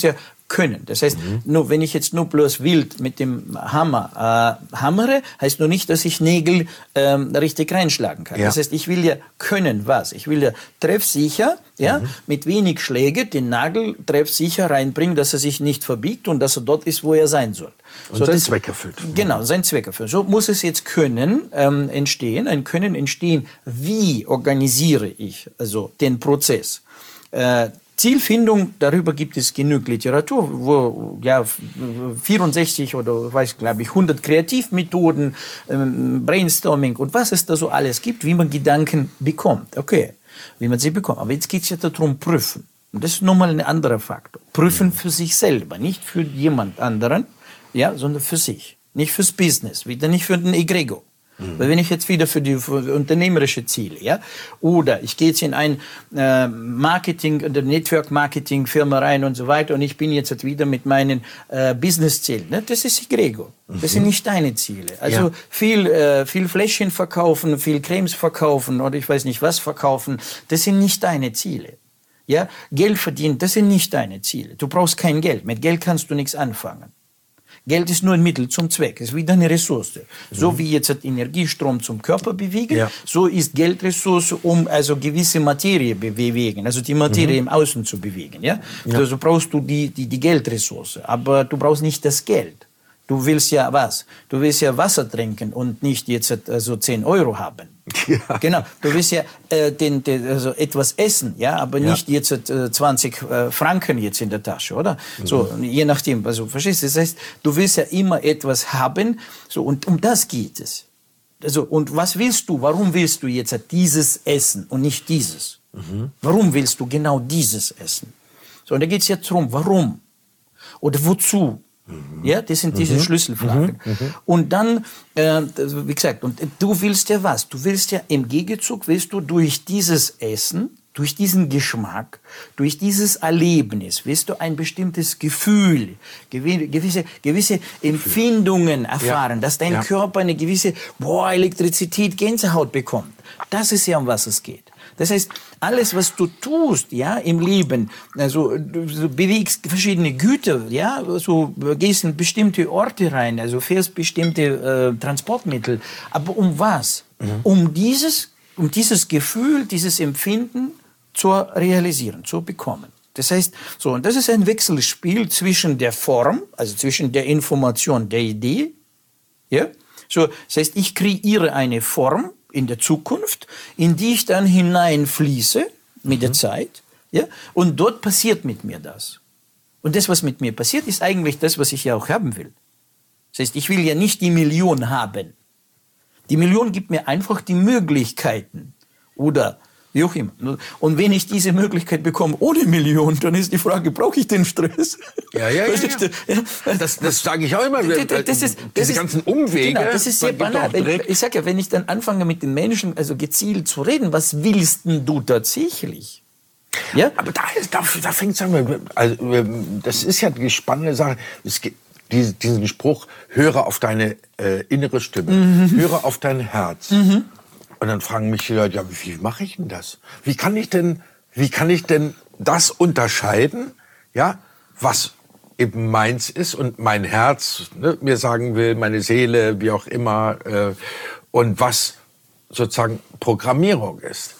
können. Das heißt, mhm. nur wenn ich jetzt nur bloß wild mit dem Hammer äh, hammere, heißt nur nicht, dass ich Nägel ähm, richtig reinschlagen kann. Ja. Das heißt, ich will ja können was? Ich will ja treffsicher, ja, mhm. mit wenig Schläge den Nagel treffsicher reinbringen, dass er sich nicht verbiegt und dass er dort ist, wo er sein soll. Und so, seinen das, Zweck erfüllt. Genau, seinen Zweck erfüllt. So muss es jetzt Können ähm, entstehen. Ein Können entstehen, wie organisiere ich also den Prozess. Äh, Zielfindung, darüber gibt es genug Literatur, wo ja vierundsechzig oder weiß glaube ich hundert Kreativmethoden, ähm, Brainstorming und was es da so alles gibt, wie man Gedanken bekommt. Okay, wie man sie bekommt. Aber jetzt geht es ja darum, prüfen. Und das ist nochmal ein anderer Faktor. Prüfen für sich selber, nicht für jemand anderen, ja, sondern für sich. Nicht fürs Business, wieder nicht für den Egregor. Mhm. Weil wenn ich jetzt wieder für die für unternehmerische Ziele, ja, oder ich gehe jetzt in ein äh, Marketing, oder Network-Marketing-Firma rein und so weiter und ich bin jetzt halt wieder mit meinen äh, Business-Zielen, ne? Das ist Egregor. Mhm. Das sind nicht deine Ziele. Also ja. viel, äh, viel Fläschchen verkaufen, viel Cremes verkaufen oder ich weiß nicht was verkaufen, das sind nicht deine Ziele. Ja, Geld verdienen, das sind nicht deine Ziele. Du brauchst kein Geld. Mit Geld kannst du nichts anfangen. Geld ist nur ein Mittel zum Zweck. Es ist wie eine Ressource. So mhm. wie jetzt Energiestrom zum Körper bewegen, ja. so ist Geldressource, um also gewisse Materie bewegen, also die Materie mhm. im Außen zu bewegen. Ja? Ja. Also brauchst du die, die, die Geldressource, aber du brauchst nicht das Geld. Du willst ja was? Du willst ja Wasser trinken und nicht jetzt also zehn Euro haben. Ja. Genau. Du willst ja äh, den, den, also etwas essen, ja, aber ja. nicht jetzt äh, zwanzig äh, Franken jetzt in der Tasche, oder? Mhm. So, je nachdem. Also, verstehst du? Das heißt, du willst ja immer etwas haben, so, und um das geht es. Also, und was willst du? Warum willst du jetzt dieses essen und nicht dieses? Mhm. Warum willst du genau dieses essen? So, und da geht es jetzt darum, warum? Oder wozu? Mhm. Ja, das sind diese mhm. Schlüsselfragen. Mhm. Mhm. Und dann, äh, wie gesagt, und du willst ja was? Du willst ja im Gegenzug, willst du durch dieses Essen, durch diesen Geschmack, durch dieses Erlebnis, willst du ein bestimmtes Gefühl, gewisse, gewisse Empfindungen erfahren, ja. dass dein ja. Körper eine gewisse, boah, Elektrizität, Gänsehaut bekommt. Das ist ja, um was es geht. Das heißt, alles, was du tust, ja, im Leben, also du bewegst verschiedene Güter, ja, so gehst in bestimmte Orte rein, also fährst bestimmte äh, Transportmittel. Aber um was? Mhm. Um dieses, um dieses Gefühl, dieses Empfinden zu realisieren, zu bekommen. Das heißt, so, und das ist ein Wechselspiel zwischen der Form, also zwischen der Information, der Idee, ja, so, das heißt, ich kreiere eine Form in der Zukunft, in die ich dann hineinfließe mit mhm. der Zeit, ja, und dort passiert mit mir das. Und das, was mit mir passiert, ist eigentlich das, was ich ja auch haben will. Das heißt, ich will ja nicht die Million haben. Die Million gibt mir einfach die Möglichkeiten oder wie auch immer. Und wenn ich diese Möglichkeit bekomme ohne Million, dann ist die Frage, brauche ich den Stress? Ja, ja, ja. ja. Das, das sage ich auch immer. Das, das ist, das Diese ist, ganzen Umwege. Genau, das ist sehr banal. Ich sage ja, wenn ich dann anfange mit den Menschen also gezielt zu reden, was willst denn du tatsächlich? Ja? Aber da, da, da fängt es an. Also, das ist ja die spannende Sache. Es gibt diesen Spruch, höre auf deine äh, innere Stimme, mhm. höre auf dein Herz. Mhm. Und dann fragen mich die Leute, ja, wie mache ich denn das? Wie kann ich denn, wie kann ich denn das unterscheiden, ja, was eben meins ist und mein Herz ne, mir sagen will, meine Seele, wie auch immer, äh, und was sozusagen Programmierung ist.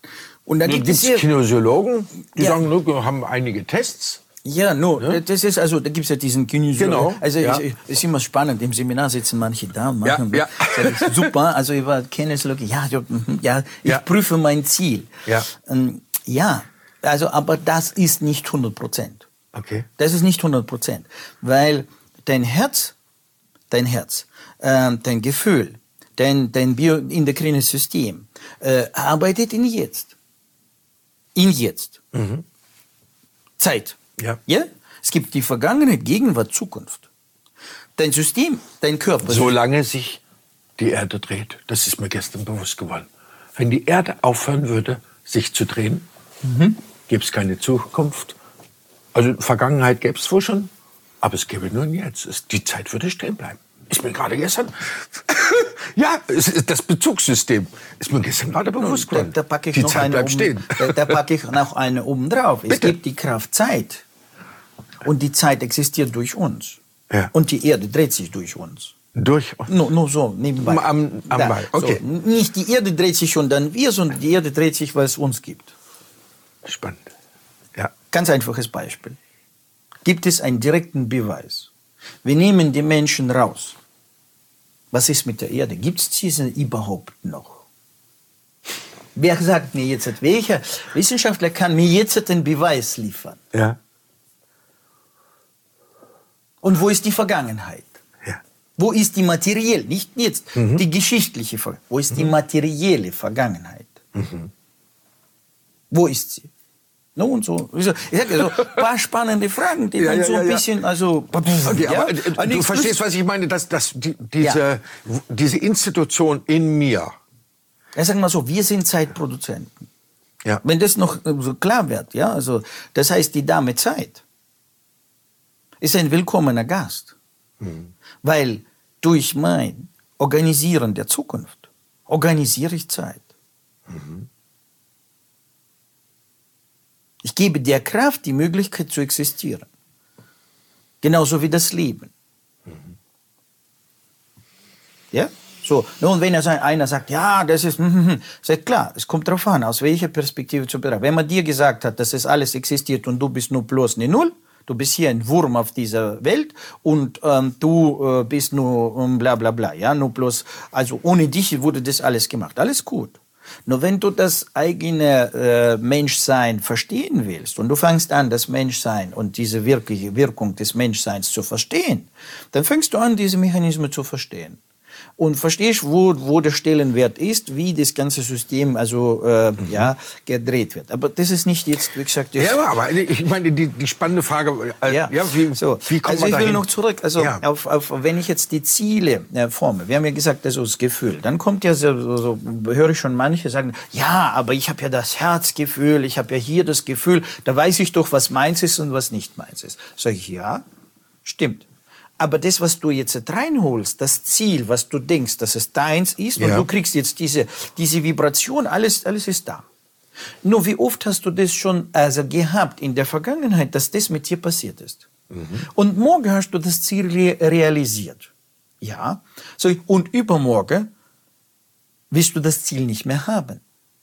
Und da gibt es Kinesiologen, die ja. sagen, wir haben einige Tests. Ja, no, ja? das ist also, da gibt's ja diesen Kinesiologen. Genau. Also ja. es ist immer spannend. Im Seminar sitzen manche da und machen ja, ja. Das super. Also ich war Kinesiologe. Ja, ja, ich ja. prüfe mein Ziel. Ja. Ähm, ja, also aber das ist nicht hundert Prozent. Okay. Das ist nicht hundert Prozent, weil dein Herz, dein Herz, äh, dein Gefühl, dein dein bioendokrines System äh, arbeitet in jetzt, in jetzt, mhm. Zeit. Ja. Ja? Es gibt die Vergangenheit, Gegenwart, Zukunft. Dein System, dein Körper. Solange sich die Erde dreht. Das ist mir gestern bewusst geworden. Wenn die Erde aufhören würde, sich zu drehen, mhm. gäbe es keine Zukunft. Also Vergangenheit gäbe es wohl schon, aber es gäbe nur ein Jetzt. Die Zeit würde stehen bleiben. Ist mir gerade gestern... ja, das Bezugssystem ist mir gestern gerade bewusst geworden. Da, da packe ich die noch Zeit eine bleibt um, stehen. Da, da packe ich noch eine oben drauf. Es gibt die Kraft Zeit. Und die Zeit existiert durch uns. Ja. Und die Erde dreht sich durch uns. Durch uns? Nur, nur so, nebenbei. Am, am da, Ball, okay. So. Nicht die Erde dreht sich und dann wir, sondern die Erde dreht sich, weil es uns gibt. Spannend. Ja. Ganz einfaches Beispiel. Gibt es einen direkten Beweis? Wir nehmen die Menschen raus. Was ist mit der Erde? Gibt es diese überhaupt noch? Wer sagt mir jetzt, welcher Wissenschaftler kann mir jetzt den Beweis liefern? Ja. Und wo ist die Vergangenheit? Ja. Wo ist die materielle, nicht jetzt mhm. die geschichtliche Vergangenheit, wo ist mhm. die materielle Vergangenheit? Mhm. Wo ist sie? No, und so. Ich sage so ein paar spannende Fragen, die ja, dann ja, so ein ja, bisschen, also... Okay, ja, aber äh, du verstehst, was ich meine, dass, dass die, diese, ja. diese Institution in mir... Ja, sagen wir so, wir sind Zeitproduzenten. Ja. Wenn das noch so klar wird, ja, also das heißt, die Dame Zeit ist ein willkommener Gast. Mhm. Weil durch mein Organisieren der Zukunft organisiere ich Zeit. Mhm. Ich gebe der Kraft die Möglichkeit zu existieren. Genauso wie das Leben. Mhm. Ja? So, nun, wenn einer sagt, ja, das ist, sagt klar, es kommt darauf an, aus welcher Perspektive zu betrachten. Wenn man dir gesagt hat, dass es alles existiert und du bist nur bloß eine Null, du bist hier ein Wurm auf dieser Welt und ähm, du äh, bist nur um, bla bla bla, ja, nur bloß, also ohne dich wurde das alles gemacht, alles gut. Nur wenn du das eigene äh, Menschsein verstehen willst und du fängst an, das Menschsein und diese wirkliche Wirkung des Menschseins zu verstehen, dann fängst du an, diese Mechanismen zu verstehen. Und verstehst, wo, wo der Stellenwert ist, wie das ganze System also äh, mhm. ja, gedreht wird. Aber das ist nicht jetzt, wie gesagt... Ja, aber ich meine, die, die spannende Frage, äh, ja. ja, wie, so. wie kommt also man ich dahin? will noch zurück, also ja. auf, auf, wenn ich jetzt die Ziele äh, forme, wir haben ja gesagt, also das Gefühl, dann kommt ja so, so, so höre ich schon manche sagen, ja, aber ich habe ja das Herzgefühl, ich habe ja hier das Gefühl, da weiß ich doch, was meins ist und was nicht meins ist. Sag ich, ja, stimmt. Aber das, was du jetzt reinholst, das Ziel, was du denkst, dass es deins ist, ja. und du kriegst jetzt diese, diese Vibration, alles, alles ist da. Nur wie oft hast du das schon also gehabt in der Vergangenheit, dass das mit dir passiert ist? Mhm. Und morgen hast du das Ziel re- realisiert. Ja. So, und übermorgen wirst du das Ziel nicht mehr haben.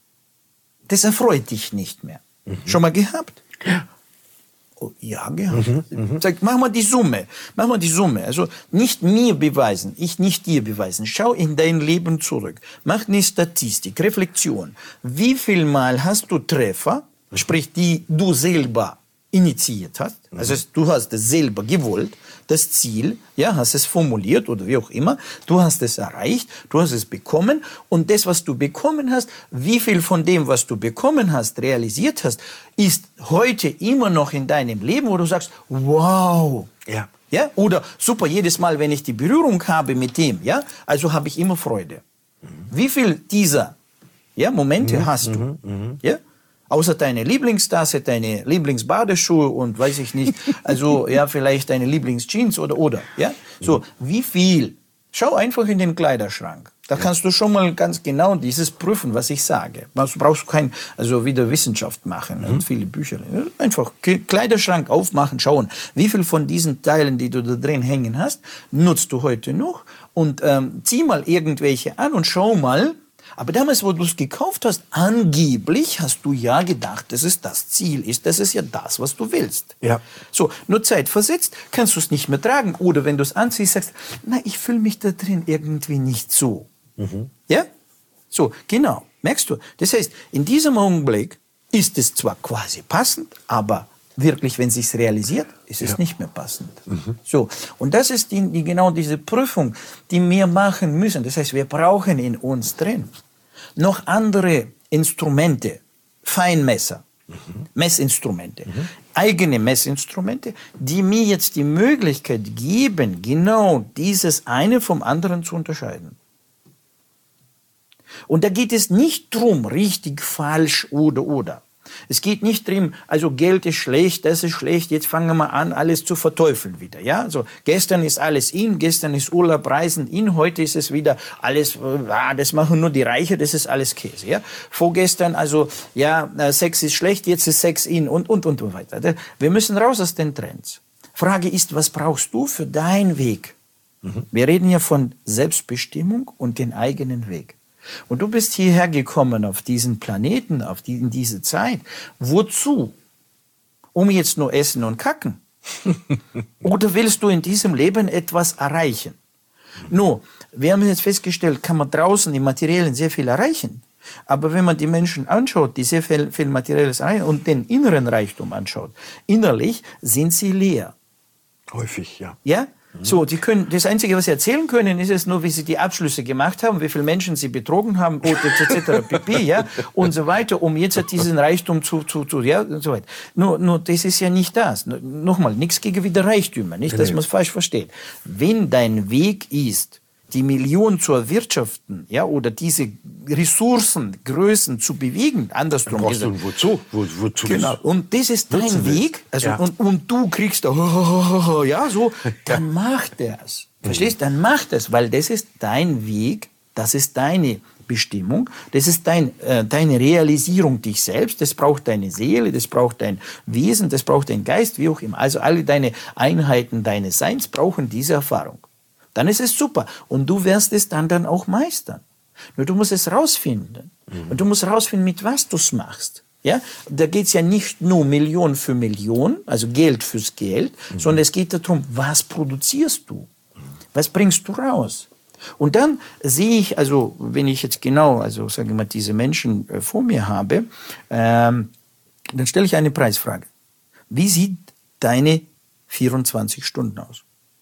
Das erfreut dich nicht mehr. Mhm. Schon mal gehabt? Ja. Oh, ja, gehabt. Mhm, Sag, mach mal die Summe. Mach mal die Summe. Also nicht mir beweisen, ich nicht dir beweisen. Schau in dein Leben zurück. Mach eine Statistik, Reflexion. Wie viel Mal hast du Treffer, mhm. sprich, die du selber initiiert hast, mhm. also du hast es selber gewollt, das Ziel, ja, hast es formuliert oder wie auch immer, du hast es erreicht, du hast es bekommen und das, was du bekommen hast, wie viel von dem, was du bekommen hast, realisiert hast, ist heute immer noch in deinem Leben, wo du sagst, wow, ja. Ja? Oder super, jedes Mal, wenn ich die Berührung habe mit dem, ja, also habe ich immer Freude. Mhm. Wie viel dieser ja, Momente mhm. hast du? Mhm. Ja? Außer deine Lieblingstasse, deine Lieblingsbadeschuhe und weiß ich nicht, also ja, vielleicht deine Lieblingsjeans oder, oder, ja. So, wie viel? Schau einfach in den Kleiderschrank. Da kannst du schon mal ganz genau dieses prüfen, was ich sage. Du brauchst kein, also wieder Wissenschaft machen mhm. und viele Bücher. Einfach Kleiderschrank aufmachen, schauen, wie viel von diesen Teilen, die du da drin hängen hast, nutzt du heute noch und ähm, zieh mal irgendwelche an und schau mal. Aber damals, wo du es gekauft hast, angeblich hast du ja gedacht, dass es das Ziel ist, das ist ja das, was du willst. Ja. So, nur Zeit versetzt, kannst du es nicht mehr tragen. Oder wenn du es anziehst, sagst, na, ich fühle mich da drin irgendwie nicht so. Mhm. Ja? So, genau. Merkst du? Das heißt, in diesem Augenblick ist es zwar quasi passend, aber wirklich, wenn es sich realisiert, ist es ja. nicht mehr passend. Mhm. So. Und das ist die, die, genau diese Prüfung, die wir machen müssen. Das heißt, wir brauchen in uns drin noch andere Instrumente, Feinmesser, mhm. Messinstrumente, mhm. eigene Messinstrumente, die mir jetzt die Möglichkeit geben, genau dieses eine vom anderen zu unterscheiden. Und da geht es nicht drum, richtig, falsch oder, oder. Es geht nicht darum, also Geld ist schlecht, das ist schlecht, jetzt fangen wir an, alles zu verteufeln wieder. Ja? Also gestern ist alles in, gestern ist Urlaub, Reisen in, heute ist es wieder alles, ah, das machen nur die Reichen, das ist alles Käse. Ja? Vorgestern, also ja, Sex ist schlecht, jetzt ist Sex in und, und, und so weiter. Wir müssen raus aus den Trends. Frage ist, was brauchst du für deinen Weg? Mhm. Wir reden ja von Selbstbestimmung und den eigenen Weg. Und du bist hierher gekommen auf diesen Planeten, auf die, in diese Zeit. Wozu? Um jetzt nur essen und kacken? Oder willst du in diesem Leben etwas erreichen? Nur, wir haben jetzt festgestellt, kann man draußen im Materiellen sehr viel erreichen. Aber wenn man die Menschen anschaut, die sehr viel, viel Materielles erreichen und den inneren Reichtum anschaut, innerlich sind sie leer. Häufig, ja. Ja? So, die können, das Einzige, was sie erzählen können, ist es nur, wie sie die Abschlüsse gemacht haben, wie viele Menschen sie betrogen haben, et cetera pp, ja, und so weiter, um jetzt diesen Reichtum zu, zu, zu, ja, und so weiter. Nur, nur, das ist ja nicht das. Nochmal, nichts gegen wieder Reichtümer, nicht, dass man es falsch versteht. Wenn dein Weg ist, die Millionen zu erwirtschaften, ja, oder diese Ressourcen, Größen zu bewegen, andersrum brauchst gesagt. du wozu? Wo, wozu Genau. Und das ist dein Weg, also, ja. und, und du kriegst da, ja, so, dann mach das. Verstehst? Dann mach das, weil das ist dein Weg, das ist deine Bestimmung, das ist dein, äh, deine Realisierung dich selbst, das braucht deine Seele, das braucht dein Wesen, das braucht dein Geist, wie auch immer. Also alle deine Einheiten deines Seins brauchen diese Erfahrung. Dann ist es super. Und du wirst es dann, dann auch meistern. Nur du musst es rausfinden. Mhm. Und du musst rausfinden, mit was du es machst. Ja? Da geht es ja nicht nur Million für Million, also Geld fürs Geld, mhm. sondern es geht darum, was produzierst du? Was bringst du raus? Und dann sehe ich, also wenn ich jetzt genau, also sagen wir mal, diese Menschen äh, vor mir habe, ähm, dann stelle ich eine Preisfrage. Wie sieht deine vierundzwanzig Stunden aus?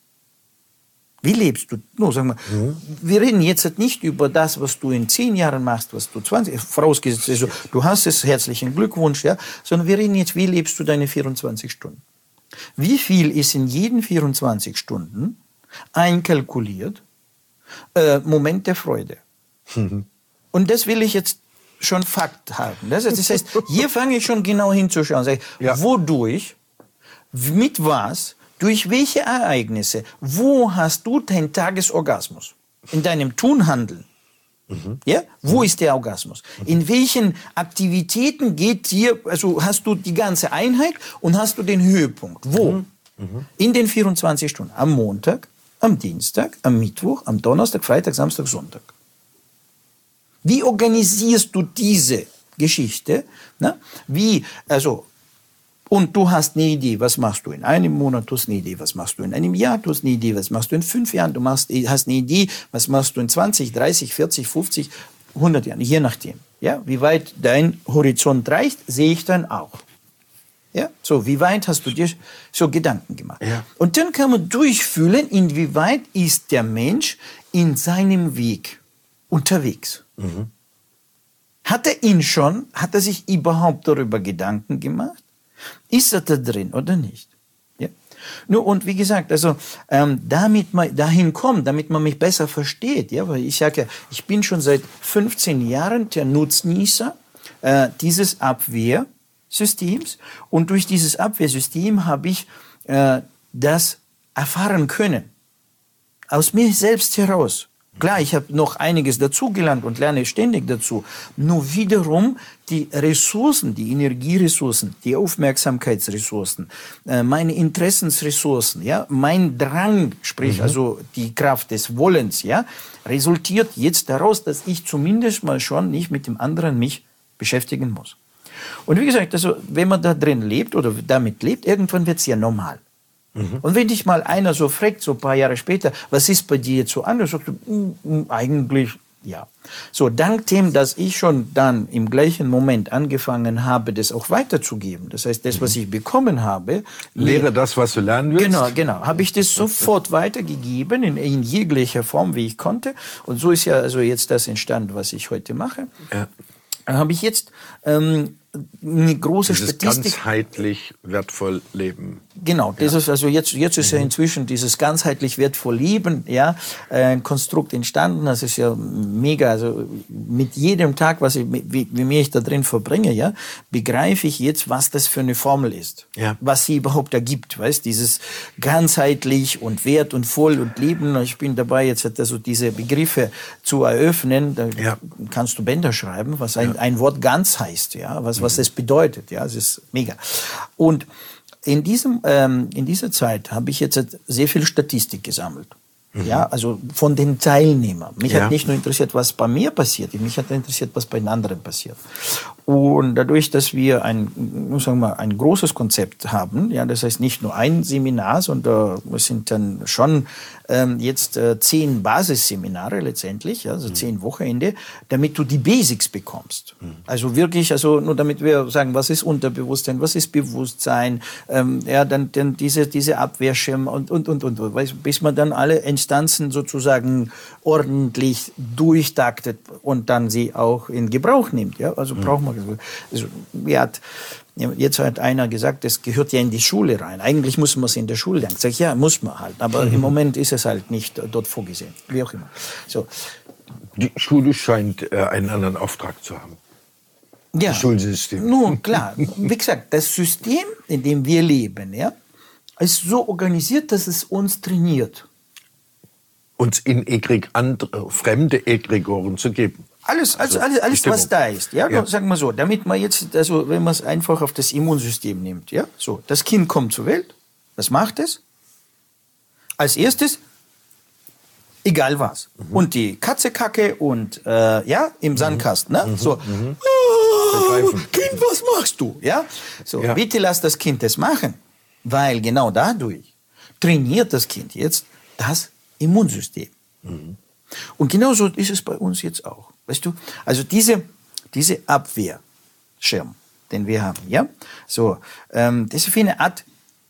Wie lebst du? No, sagen wir, mhm. wir reden jetzt nicht über das, was du in zehn Jahren machst, was du zwanzig, vorausgesetzt, also, du hast es, herzlichen Glückwunsch, ja, sondern wir reden jetzt, wie lebst du deine vierundzwanzig Stunden? Wie viel ist in jeden vierundzwanzig Stunden einkalkuliert äh, Moment der Freude? Mhm. Und das will ich jetzt schon Fakt haben. Das heißt, das heißt hier fange ich schon genau hinzuschauen, sage ich, ja. wodurch, mit was, durch welche Ereignisse, wo hast du deinen Tagesorgasmus? In deinem Tun, Handeln. Mhm. Ja? Wo mhm. ist der Orgasmus? Mhm. In welchen Aktivitäten geht dir, also hast du die ganze Einheit und hast du den Höhepunkt? Wo? Mhm. Mhm. In den vierundzwanzig Stunden. Am Montag, am Dienstag, am Mittwoch, am Donnerstag, Freitag, Samstag, Sonntag. Wie organisierst du diese Geschichte? Na? Wie, also, und du hast eine Idee, was machst du in einem Monat, du hast eine Idee, was machst du in einem Jahr, du hast eine Idee, was machst du in fünf Jahren, du machst, hast eine Idee, was machst du in zwanzig, dreißig, vierzig, fünfzig, hundert Jahren, je nachdem. Ja, wie weit dein Horizont reicht, sehe ich dann auch. Ja, so, wie weit hast du dir so Gedanken gemacht? Ja. Und dann kann man durchfühlen, inwieweit ist der Mensch in seinem Weg unterwegs. Mhm. Hat er ihn schon, hat er sich überhaupt darüber Gedanken gemacht? Ist er da drin oder nicht? Ja. Nur, und wie gesagt, also ähm, damit man dahin kommt, damit man mich besser versteht, ja, weil ich sage ja, ich bin schon seit fünfzehn Jahren der Nutznießer äh, dieses Abwehrsystems und durch dieses Abwehrsystem habe ich äh, das erfahren können. Aus mir selbst heraus. Klar, ich habe noch einiges dazugelernt und lerne ständig dazu. Nur wiederum die Ressourcen, die Energieressourcen, die Aufmerksamkeitsressourcen, äh, meine Interessensressourcen, ja, mein Drang, sprich mhm. also die Kraft des Wollens, ja, resultiert jetzt daraus, dass ich zumindest mal schon nicht mit dem anderen mich beschäftigen muss. Und wie gesagt, also wenn man da drin lebt oder damit lebt, irgendwann wird es ja normal. Mhm. Und wenn dich mal einer so fragt, so ein paar Jahre später, was ist bei dir jetzt so anders, sagst du, mm, mm, eigentlich ja. So, dank dem, dass ich schon dann im gleichen Moment angefangen habe, das auch weiterzugeben, das heißt, das, was ich bekommen habe, lehre das, was du lernen willst. Genau, genau, habe ich das sofort weitergegeben, in, in jeglicher Form, wie ich konnte. Und so ist ja also jetzt das entstanden, was ich heute mache. Ja. Dann habe ich jetzt ähm, eine große dieses Statistik. Ganzheitlich wertvoll leben. Genau, das ja. ist also jetzt, jetzt ist mhm. ja inzwischen dieses ganzheitlich wertvoll Leben, ja, ein Konstrukt entstanden. Das ist ja mega. Also mit jedem Tag, was ich, wie, wie mehr ich da drin verbringe, ja, begreife ich jetzt, was das für eine Formel ist, ja. was sie überhaupt ergibt, weißt, dieses ganzheitlich und wert und voll und Leben. Ich bin dabei jetzt also diese Begriffe zu eröffnen. Da ja. kannst du Bänder schreiben, was ein, ja. ein Wort ganz heißt, ja, was was das bedeutet, ja, es ist mega. Und in diesem, ähm, in dieser Zeit habe ich jetzt sehr viel Statistik gesammelt. Mhm. Ja, also von den Teilnehmern. Mich ja. hat nicht nur interessiert, was bei mir passiert, mich hat interessiert, was bei den anderen passiert. Und dadurch, dass wir ein, sagen wir mal, ein großes Konzept haben, ja, das heißt nicht nur ein Seminar, sondern es sind dann schon ähm, jetzt äh, zehn Basisseminare letztendlich, ja, also mhm. zehn Wochenende, damit du die Basics bekommst. Mhm. Also wirklich, also nur damit wir sagen, was ist Unterbewusstsein, was ist Bewusstsein, ähm, ja, dann, dann diese diese Abwehrschirm und und und und, und bis man dann alle Instanzen sozusagen ordentlich durchtaktet und dann sie auch in Gebrauch nimmt, ja, also mhm. braucht man also, wie hat, jetzt hat einer gesagt, das gehört ja in die Schule rein. Eigentlich muss man es in der Schule lernen. Sag ich, ja, muss man halt. Aber mhm. im Moment ist es halt nicht dort vorgesehen. Wie auch immer. So. Die Schule scheint äh, einen anderen Auftrag zu haben. Ja. Das Schulsystem. Nun, klar. Wie gesagt, das System, in dem wir leben, ja, ist so organisiert, dass es uns trainiert. Uns in Egrig andere, fremde Egregoren zu geben. Alles, also alles, alles was da ist, ja, ja. sagen wir so, damit man jetzt, also wenn man es einfach auf das Immunsystem nimmt, ja, so, das Kind kommt zur Welt, was macht es? Als erstes, egal was, mhm. und die Katze kacke und äh, ja, im mhm. Sandkasten, ne, mhm. so, mhm. Oh, Kind, was machst du, ja, so, ja. bitte lass das Kind das machen, weil genau dadurch trainiert das Kind jetzt das Immunsystem. Mhm. Und genauso ist es bei uns jetzt auch. Weißt du? Also diese, diese Abwehrschirm, den wir haben, ja? So, ähm, das ist wie eine Art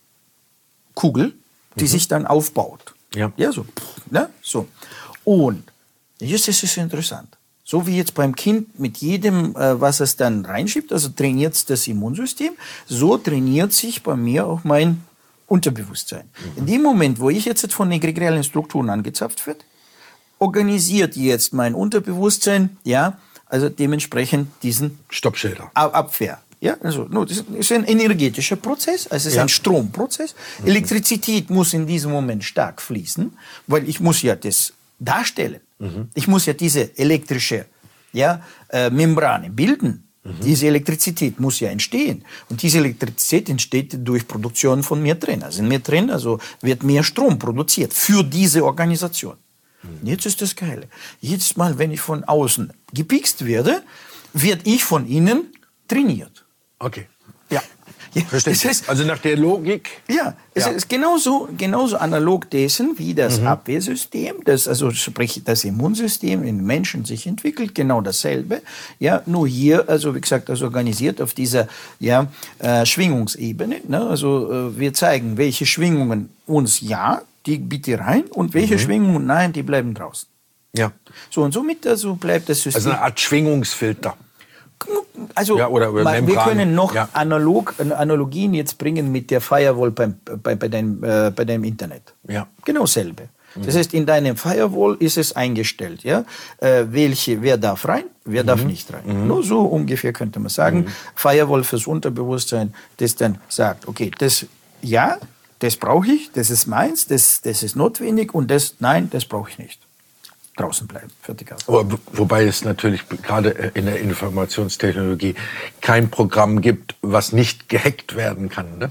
Kugel, die mhm. sich dann aufbaut. Ja. Ja, so. Ne? So. Und jetzt ist es interessant. So wie jetzt beim Kind mit jedem, äh, was es dann reinschiebt, also trainiert es das Immunsystem, so trainiert sich bei mir auch mein Unterbewusstsein. Mhm. In dem Moment, wo ich jetzt von egregialen Strukturen angezapft werde, organisiert jetzt mein Unterbewusstsein, ja, also dementsprechend diesen Stoppschilder. Abwehr. Ja, also, no, das ist ein energetischer Prozess, also es ist ja. ein Stromprozess. Mhm. Elektrizität muss in diesem Moment stark fließen, weil ich muss ja das darstellen. Mhm. Ich muss ja diese elektrische, ja, äh, Membrane bilden. Mhm. Diese Elektrizität muss ja entstehen. Und diese Elektrizität entsteht durch Produktion von mehr drin. Also in mehr drin, also wird mehr Strom produziert für diese Organisation. Und jetzt ist das Geile. Jedes Mal, wenn ich von außen gepikst werde, werde ich von innen trainiert. Okay. Ja. ja. Verstehe. Das heißt, also nach der Logik. Ja, es ja. ist genauso, genauso analog dessen, wie das mhm. Abwehrsystem, das, also sprich das Immunsystem in Menschen sich entwickelt, genau dasselbe. Ja, nur hier, also wie gesagt, das organisiert auf dieser ja, äh, Schwingungsebene. Ne? Also äh, wir zeigen, welche Schwingungen uns ja, die bitte rein und welche mhm. Schwingungen, nein, die bleiben draußen. Ja. So und somit also bleibt das System. Also eine Art Schwingungsfilter. Also ja, oder, oder wir können noch ja. analog, Analogien jetzt bringen mit der Firewall beim, bei, bei, deinem, äh, bei deinem Internet. Ja. Genau dasselbe. Mhm. Das heißt, in deinem Firewall ist es eingestellt, ja, äh, welche, wer darf rein, wer mhm. darf nicht rein. Mhm. Nur so ungefähr könnte man sagen. Mhm. Firewall fürs Unterbewusstsein, das dann sagt, okay, das ja, das brauche ich, das ist meins, das, das ist notwendig und das, nein, das brauche ich nicht. Draußen bleiben, fertig aus. Aber wobei es natürlich gerade in der Informationstechnologie kein Programm gibt, was nicht gehackt werden kann. Ne?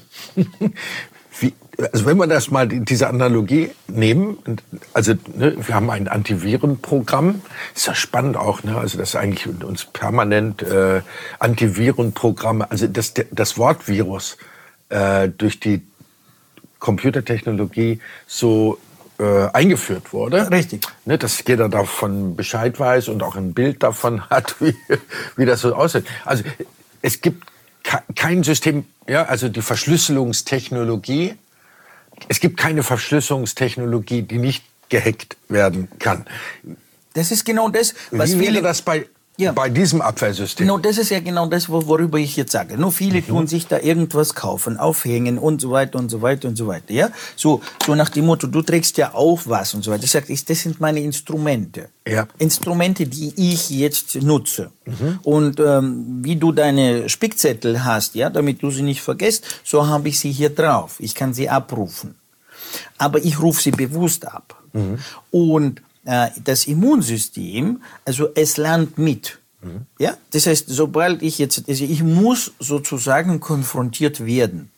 Wie, also wenn wir das mal diese Analogie nehmen, also ne, wir haben ein Antivirenprogramm, ist ja spannend auch, ne? Also das eigentlich uns permanent äh, Antivirenprogramme, also das, das Wort Virus äh, durch die Computertechnologie so äh, eingeführt wurde. Richtig. Ne, dass jeder davon Bescheid weiß und auch ein Bild davon hat, wie, wie das so aussieht. Also es gibt ke- kein System, ja, also die Verschlüsselungstechnologie, es gibt keine Verschlüsselungstechnologie, die nicht gehackt werden kann. Das ist genau das, was wie viele... wäre das bei... Ja. Bei diesem Abwehrsystem. No, das ist ja genau das, worüber ich jetzt sage. Nur viele mhm. tun sich da irgendwas kaufen, aufhängen und so weiter und so weiter und so weiter. Ja, so, so nach dem Motto, du trägst ja auch was und so weiter. Ich sage, das sind meine Instrumente. Ja. Instrumente, die ich jetzt nutze. Mhm. Und ähm, wie du deine Spickzettel hast, ja, damit du sie nicht vergisst, so habe ich sie hier drauf. Ich kann sie abrufen. Aber ich rufe sie bewusst ab. Mhm. Und das Immunsystem, also es lernt mit. Mhm. Ja? Das heißt, sobald ich jetzt, also ich muss sozusagen konfrontiert werden.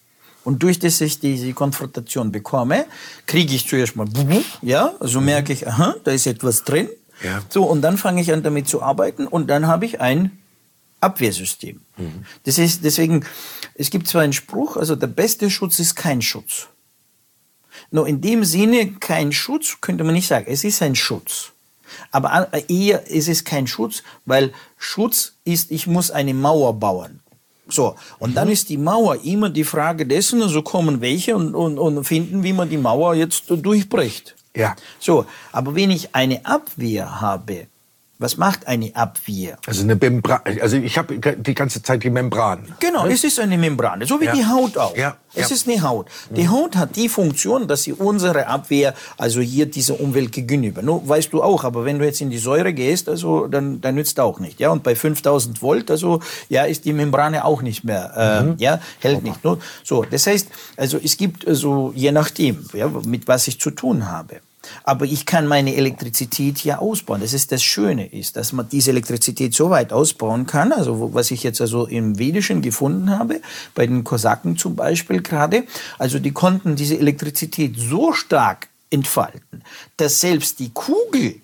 Und durch das ich diese Konfrontation bekomme, kriege ich zuerst mal, ja, also merke ich, aha, da ist etwas drin. Ja. So, und dann fange ich an, damit zu arbeiten und dann habe ich ein Abwehrsystem. Mhm. Das ist, deswegen, es gibt zwar einen Spruch, also der beste Schutz ist kein Schutz. Nur in dem Sinne, kein Schutz, könnte man nicht sagen, es ist ein Schutz. Aber eher ist es kein Schutz, weil Schutz ist, ich muss eine Mauer bauen. So, und mhm. dann ist die Mauer immer die Frage dessen, also kommen welche und, und, und finden, wie man die Mauer jetzt durchbricht. Ja. So, aber wenn ich eine Abwehr habe, was macht eine Abwehr? Also eine Membran, also ich habe die ganze Zeit die Membran. Genau, ne? Es ist eine Membran, so wie ja. die Haut auch. Ja. Es ja. ist eine Haut. Die Haut hat die Funktion, dass sie unsere Abwehr, also hier dieser Umwelt gegenüber. Nur weißt du auch, aber wenn du jetzt in die Säure gehst, also dann, dann nützt auch nicht. Ja, und bei fünftausend Volt, also ja, ist die Membrane auch nicht mehr, äh, mhm. ja, hält okay. nicht. Nur so, das heißt, also es gibt also je nachdem, ja, mit was ich zu tun habe. Aber ich kann meine Elektrizität ja ausbauen. Das ist das Schöne ist, dass man diese Elektrizität so weit ausbauen kann, also was ich jetzt also im Vedischen gefunden habe, bei den Kosaken zum Beispiel gerade, also die konnten diese Elektrizität so stark entfalten, dass selbst die Kugel,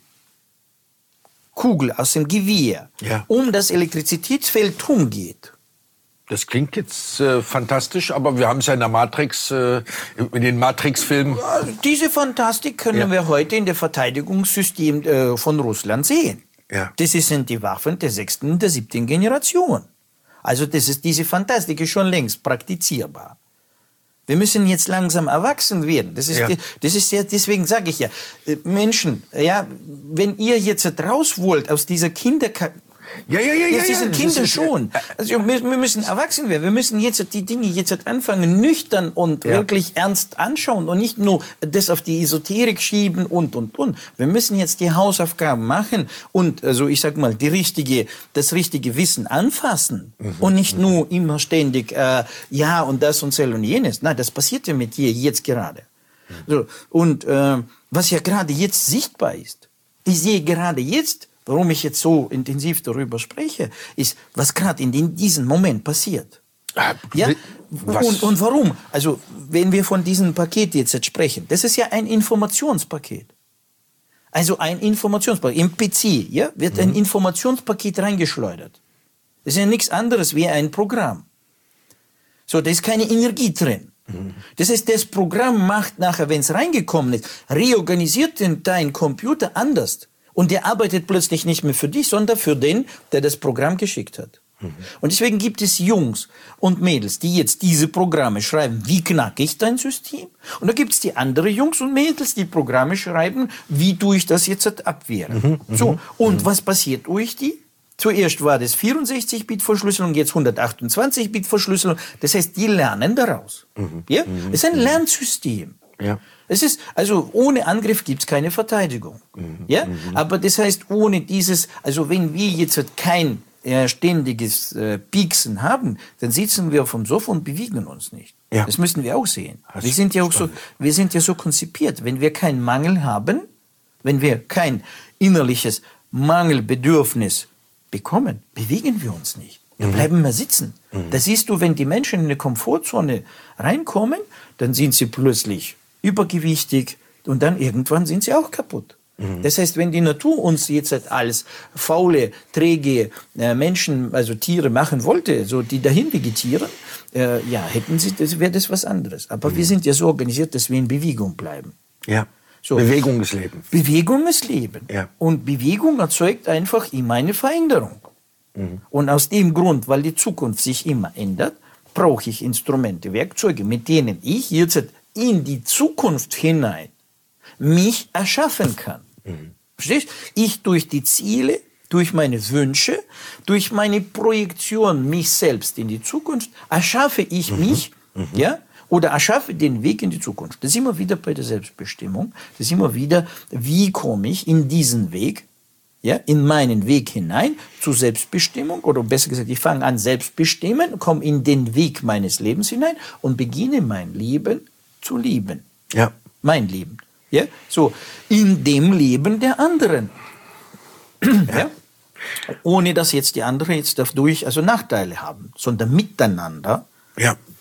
Kugel aus dem Gewehr ja. um das Elektrizitätsfeld rumgeht. Das klingt jetzt äh, fantastisch, aber wir haben es ja in der Matrix, äh, in den Matrix-Filmen. Diese Fantastik können ja. wir heute in der Verteidigungssystem äh, von Russland sehen. Ja. Das sind die Waffen der sechsten und der siebten Generation. Also das ist, diese Fantastik ist schon längst praktizierbar. Wir müssen jetzt langsam erwachsen werden. Das ist, ja. das ist ja, deswegen sage ich ja, Menschen, ja, wenn ihr jetzt raus wollt aus dieser Kinder Ja, ja, ja, ja. Jetzt sind ja, Kinder ist, schon. Also wir, wir müssen erwachsen werden. Wir müssen jetzt die Dinge jetzt anfangen, nüchtern und ja. wirklich ernst anschauen und nicht nur das auf die Esoterik schieben und, und, und. Wir müssen jetzt die Hausaufgaben machen und, also ich sag mal, die richtige, das richtige Wissen anfassen mhm. und nicht mhm. nur immer ständig, äh, ja und das und das und jenes. Nein, das passiert ja mit dir jetzt gerade. Mhm. So, und äh, was ja gerade jetzt sichtbar ist, ich sehe gerade jetzt, warum ich jetzt so intensiv darüber spreche, ist, was gerade in diesem Moment passiert. Ja? Und, und warum? Also, wenn wir von diesem Paket jetzt sprechen, das ist ja ein Informationspaket. Also ein Informationspaket. Im P C ja, wird mhm. ein Informationspaket reingeschleudert. Das ist ja nichts anderes wie ein Programm. So, da ist keine Energie drin. Mhm. Das heißt, das Programm macht nachher, wenn es reingekommen ist, reorganisiert den, dein Computer anders. Und der arbeitet plötzlich nicht mehr für dich, sondern für den, der das Programm geschickt hat. Mhm. Und deswegen gibt es Jungs und Mädels, die jetzt diese Programme schreiben, wie knacke ich dein System? Und da gibt es die anderen Jungs und Mädels, die Programme schreiben, wie tue ich das jetzt abwehren? Mhm. So, und mhm. was passiert durch die? Zuerst war das vierundsechzig Bit Verschlüsselung, jetzt hundertachtundzwanzig Bit Verschlüsselung. Das heißt, die lernen daraus. Mhm. Ja? Mhm. Es ist ein Lernsystem. Ja. Es ist, also ohne Angriff gibt's keine Verteidigung. Mhm. Ja? Mhm. Aber das heißt, ohne dieses, also wenn wir jetzt kein äh, ständiges äh, Pieksen haben, dann sitzen wir auf dem Sofa und bewegen uns nicht. Ja. Das müssen wir auch sehen. Das wir sind ja auch so, wir sind ja so konzipiert. Wenn wir keinen Mangel haben, wenn wir kein innerliches Mangelbedürfnis bekommen, bewegen wir uns nicht. Dann bleiben wir sitzen. Mhm. Da siehst du, wenn die Menschen in eine Komfortzone reinkommen, dann sind sie plötzlich übergewichtig und dann irgendwann sind sie auch kaputt. Mhm. Das heißt, wenn die Natur uns jetzt als faule, träge äh, Menschen, also Tiere machen wollte, so die dahin vegetieren, äh, ja, hätten sie, das wäre das was anderes. Aber mhm. wir sind ja so organisiert, dass wir in Bewegung bleiben. Ja. So. Bewegung ist Leben. Bewegung ist Leben. Ja. Und Bewegung erzeugt einfach immer eine Veränderung. Mhm. Und aus dem Grund, weil die Zukunft sich immer ändert, brauche ich Instrumente, Werkzeuge, mit denen ich jetzt in die Zukunft hinein mich erschaffen kann. Mhm. Verstehst? Ich durch die Ziele, durch meine Wünsche, durch meine Projektion mich selbst in die Zukunft, erschaffe ich mhm. mich, mhm. ja, oder erschaffe den Weg in die Zukunft. Das ist immer wieder bei der Selbstbestimmung. Das ist immer wieder, wie komme ich in diesen Weg, ja, in meinen Weg hinein zur Selbstbestimmung, oder besser gesagt, ich fange an selbstbestimmen, komme in den Weg meines Lebens hinein und beginne mein Leben zu lieben. Ja. Mein Leben. Ja? So, in dem Leben der anderen. Ja. Ja? Ohne dass jetzt die anderen jetzt dadurch also Nachteile haben, sondern miteinander. Ja.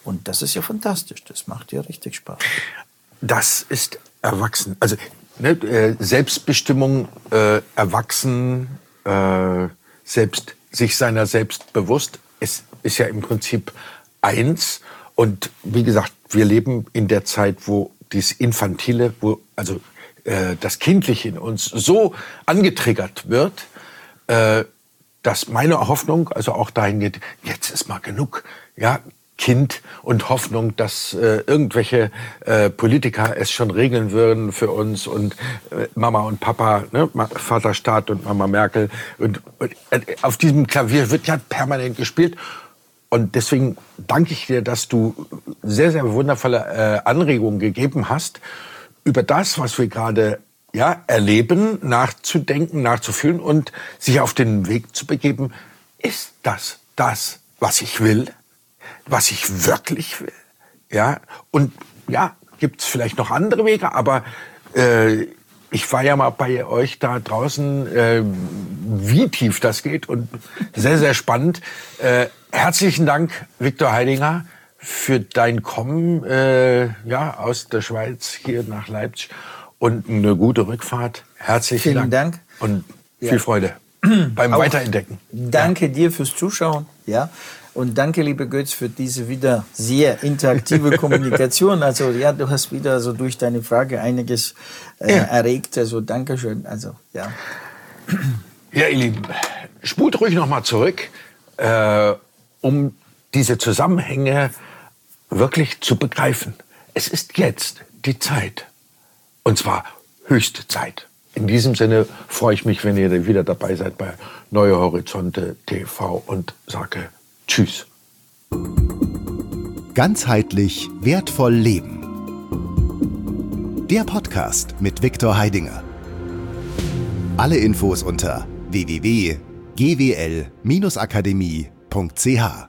Und das ist ja fantastisch, das macht ja richtig Spaß. Das ist erwachsen. Also ne, äh, Selbstbestimmung, äh, erwachsen, äh, selbst, sich seiner selbst bewusst, ist, ist ja im Prinzip eins. Und wie gesagt, wir leben in der Zeit, wo dieses Infantile, wo also äh, das Kindliche in uns so angetriggert wird, äh, dass meine Hoffnung also auch dahin geht, jetzt ist mal genug, ja, Kind und Hoffnung, dass äh, irgendwelche äh, Politiker es schon regeln würden für uns und äh, Mama und Papa, ne, Vater Staat und Mama Merkel. Und, und äh, auf diesem Klavier wird ja permanent gespielt. Und deswegen danke ich dir, dass du sehr, sehr wundervolle äh, Anregungen gegeben hast, über das, was wir gerade ja, erleben, nachzudenken, nachzufühlen und sich auf den Weg zu begeben. Ist das das, was ich will? Was ich wirklich will, ja, und ja, gibt's vielleicht noch andere Wege, aber äh, ich war ja mal bei euch da draußen, äh, wie tief das geht und sehr, sehr spannend. Äh, herzlichen Dank, Viktor Heidinger, für dein Kommen äh, ja, aus der Schweiz hier nach Leipzig und eine gute Rückfahrt. Herzlichen Vielen Dank. Dank. Und viel Ja. Freude beim Auch Weiterentdecken. Danke ja. dir fürs Zuschauen, ja. Und danke, liebe Götz, für diese wieder sehr interaktive Kommunikation. Also ja, du hast wieder so durch deine Frage einiges äh, Ja. erregt. Also Dankeschön. Also ja. Ja, ihr Lieben, spult ruhig noch mal zurück, äh, um diese Zusammenhänge wirklich zu begreifen. Es ist jetzt die Zeit. Und zwar höchste Zeit. In diesem Sinne freue ich mich, wenn ihr wieder dabei seid bei Neue Horizonte T V und sage Tschüss. Ganzheitlich wertvoll leben. Der Podcast mit Viktor Heidinger. Alle Infos unter w w w punkt g w l Bindestrich akademie punkt c h.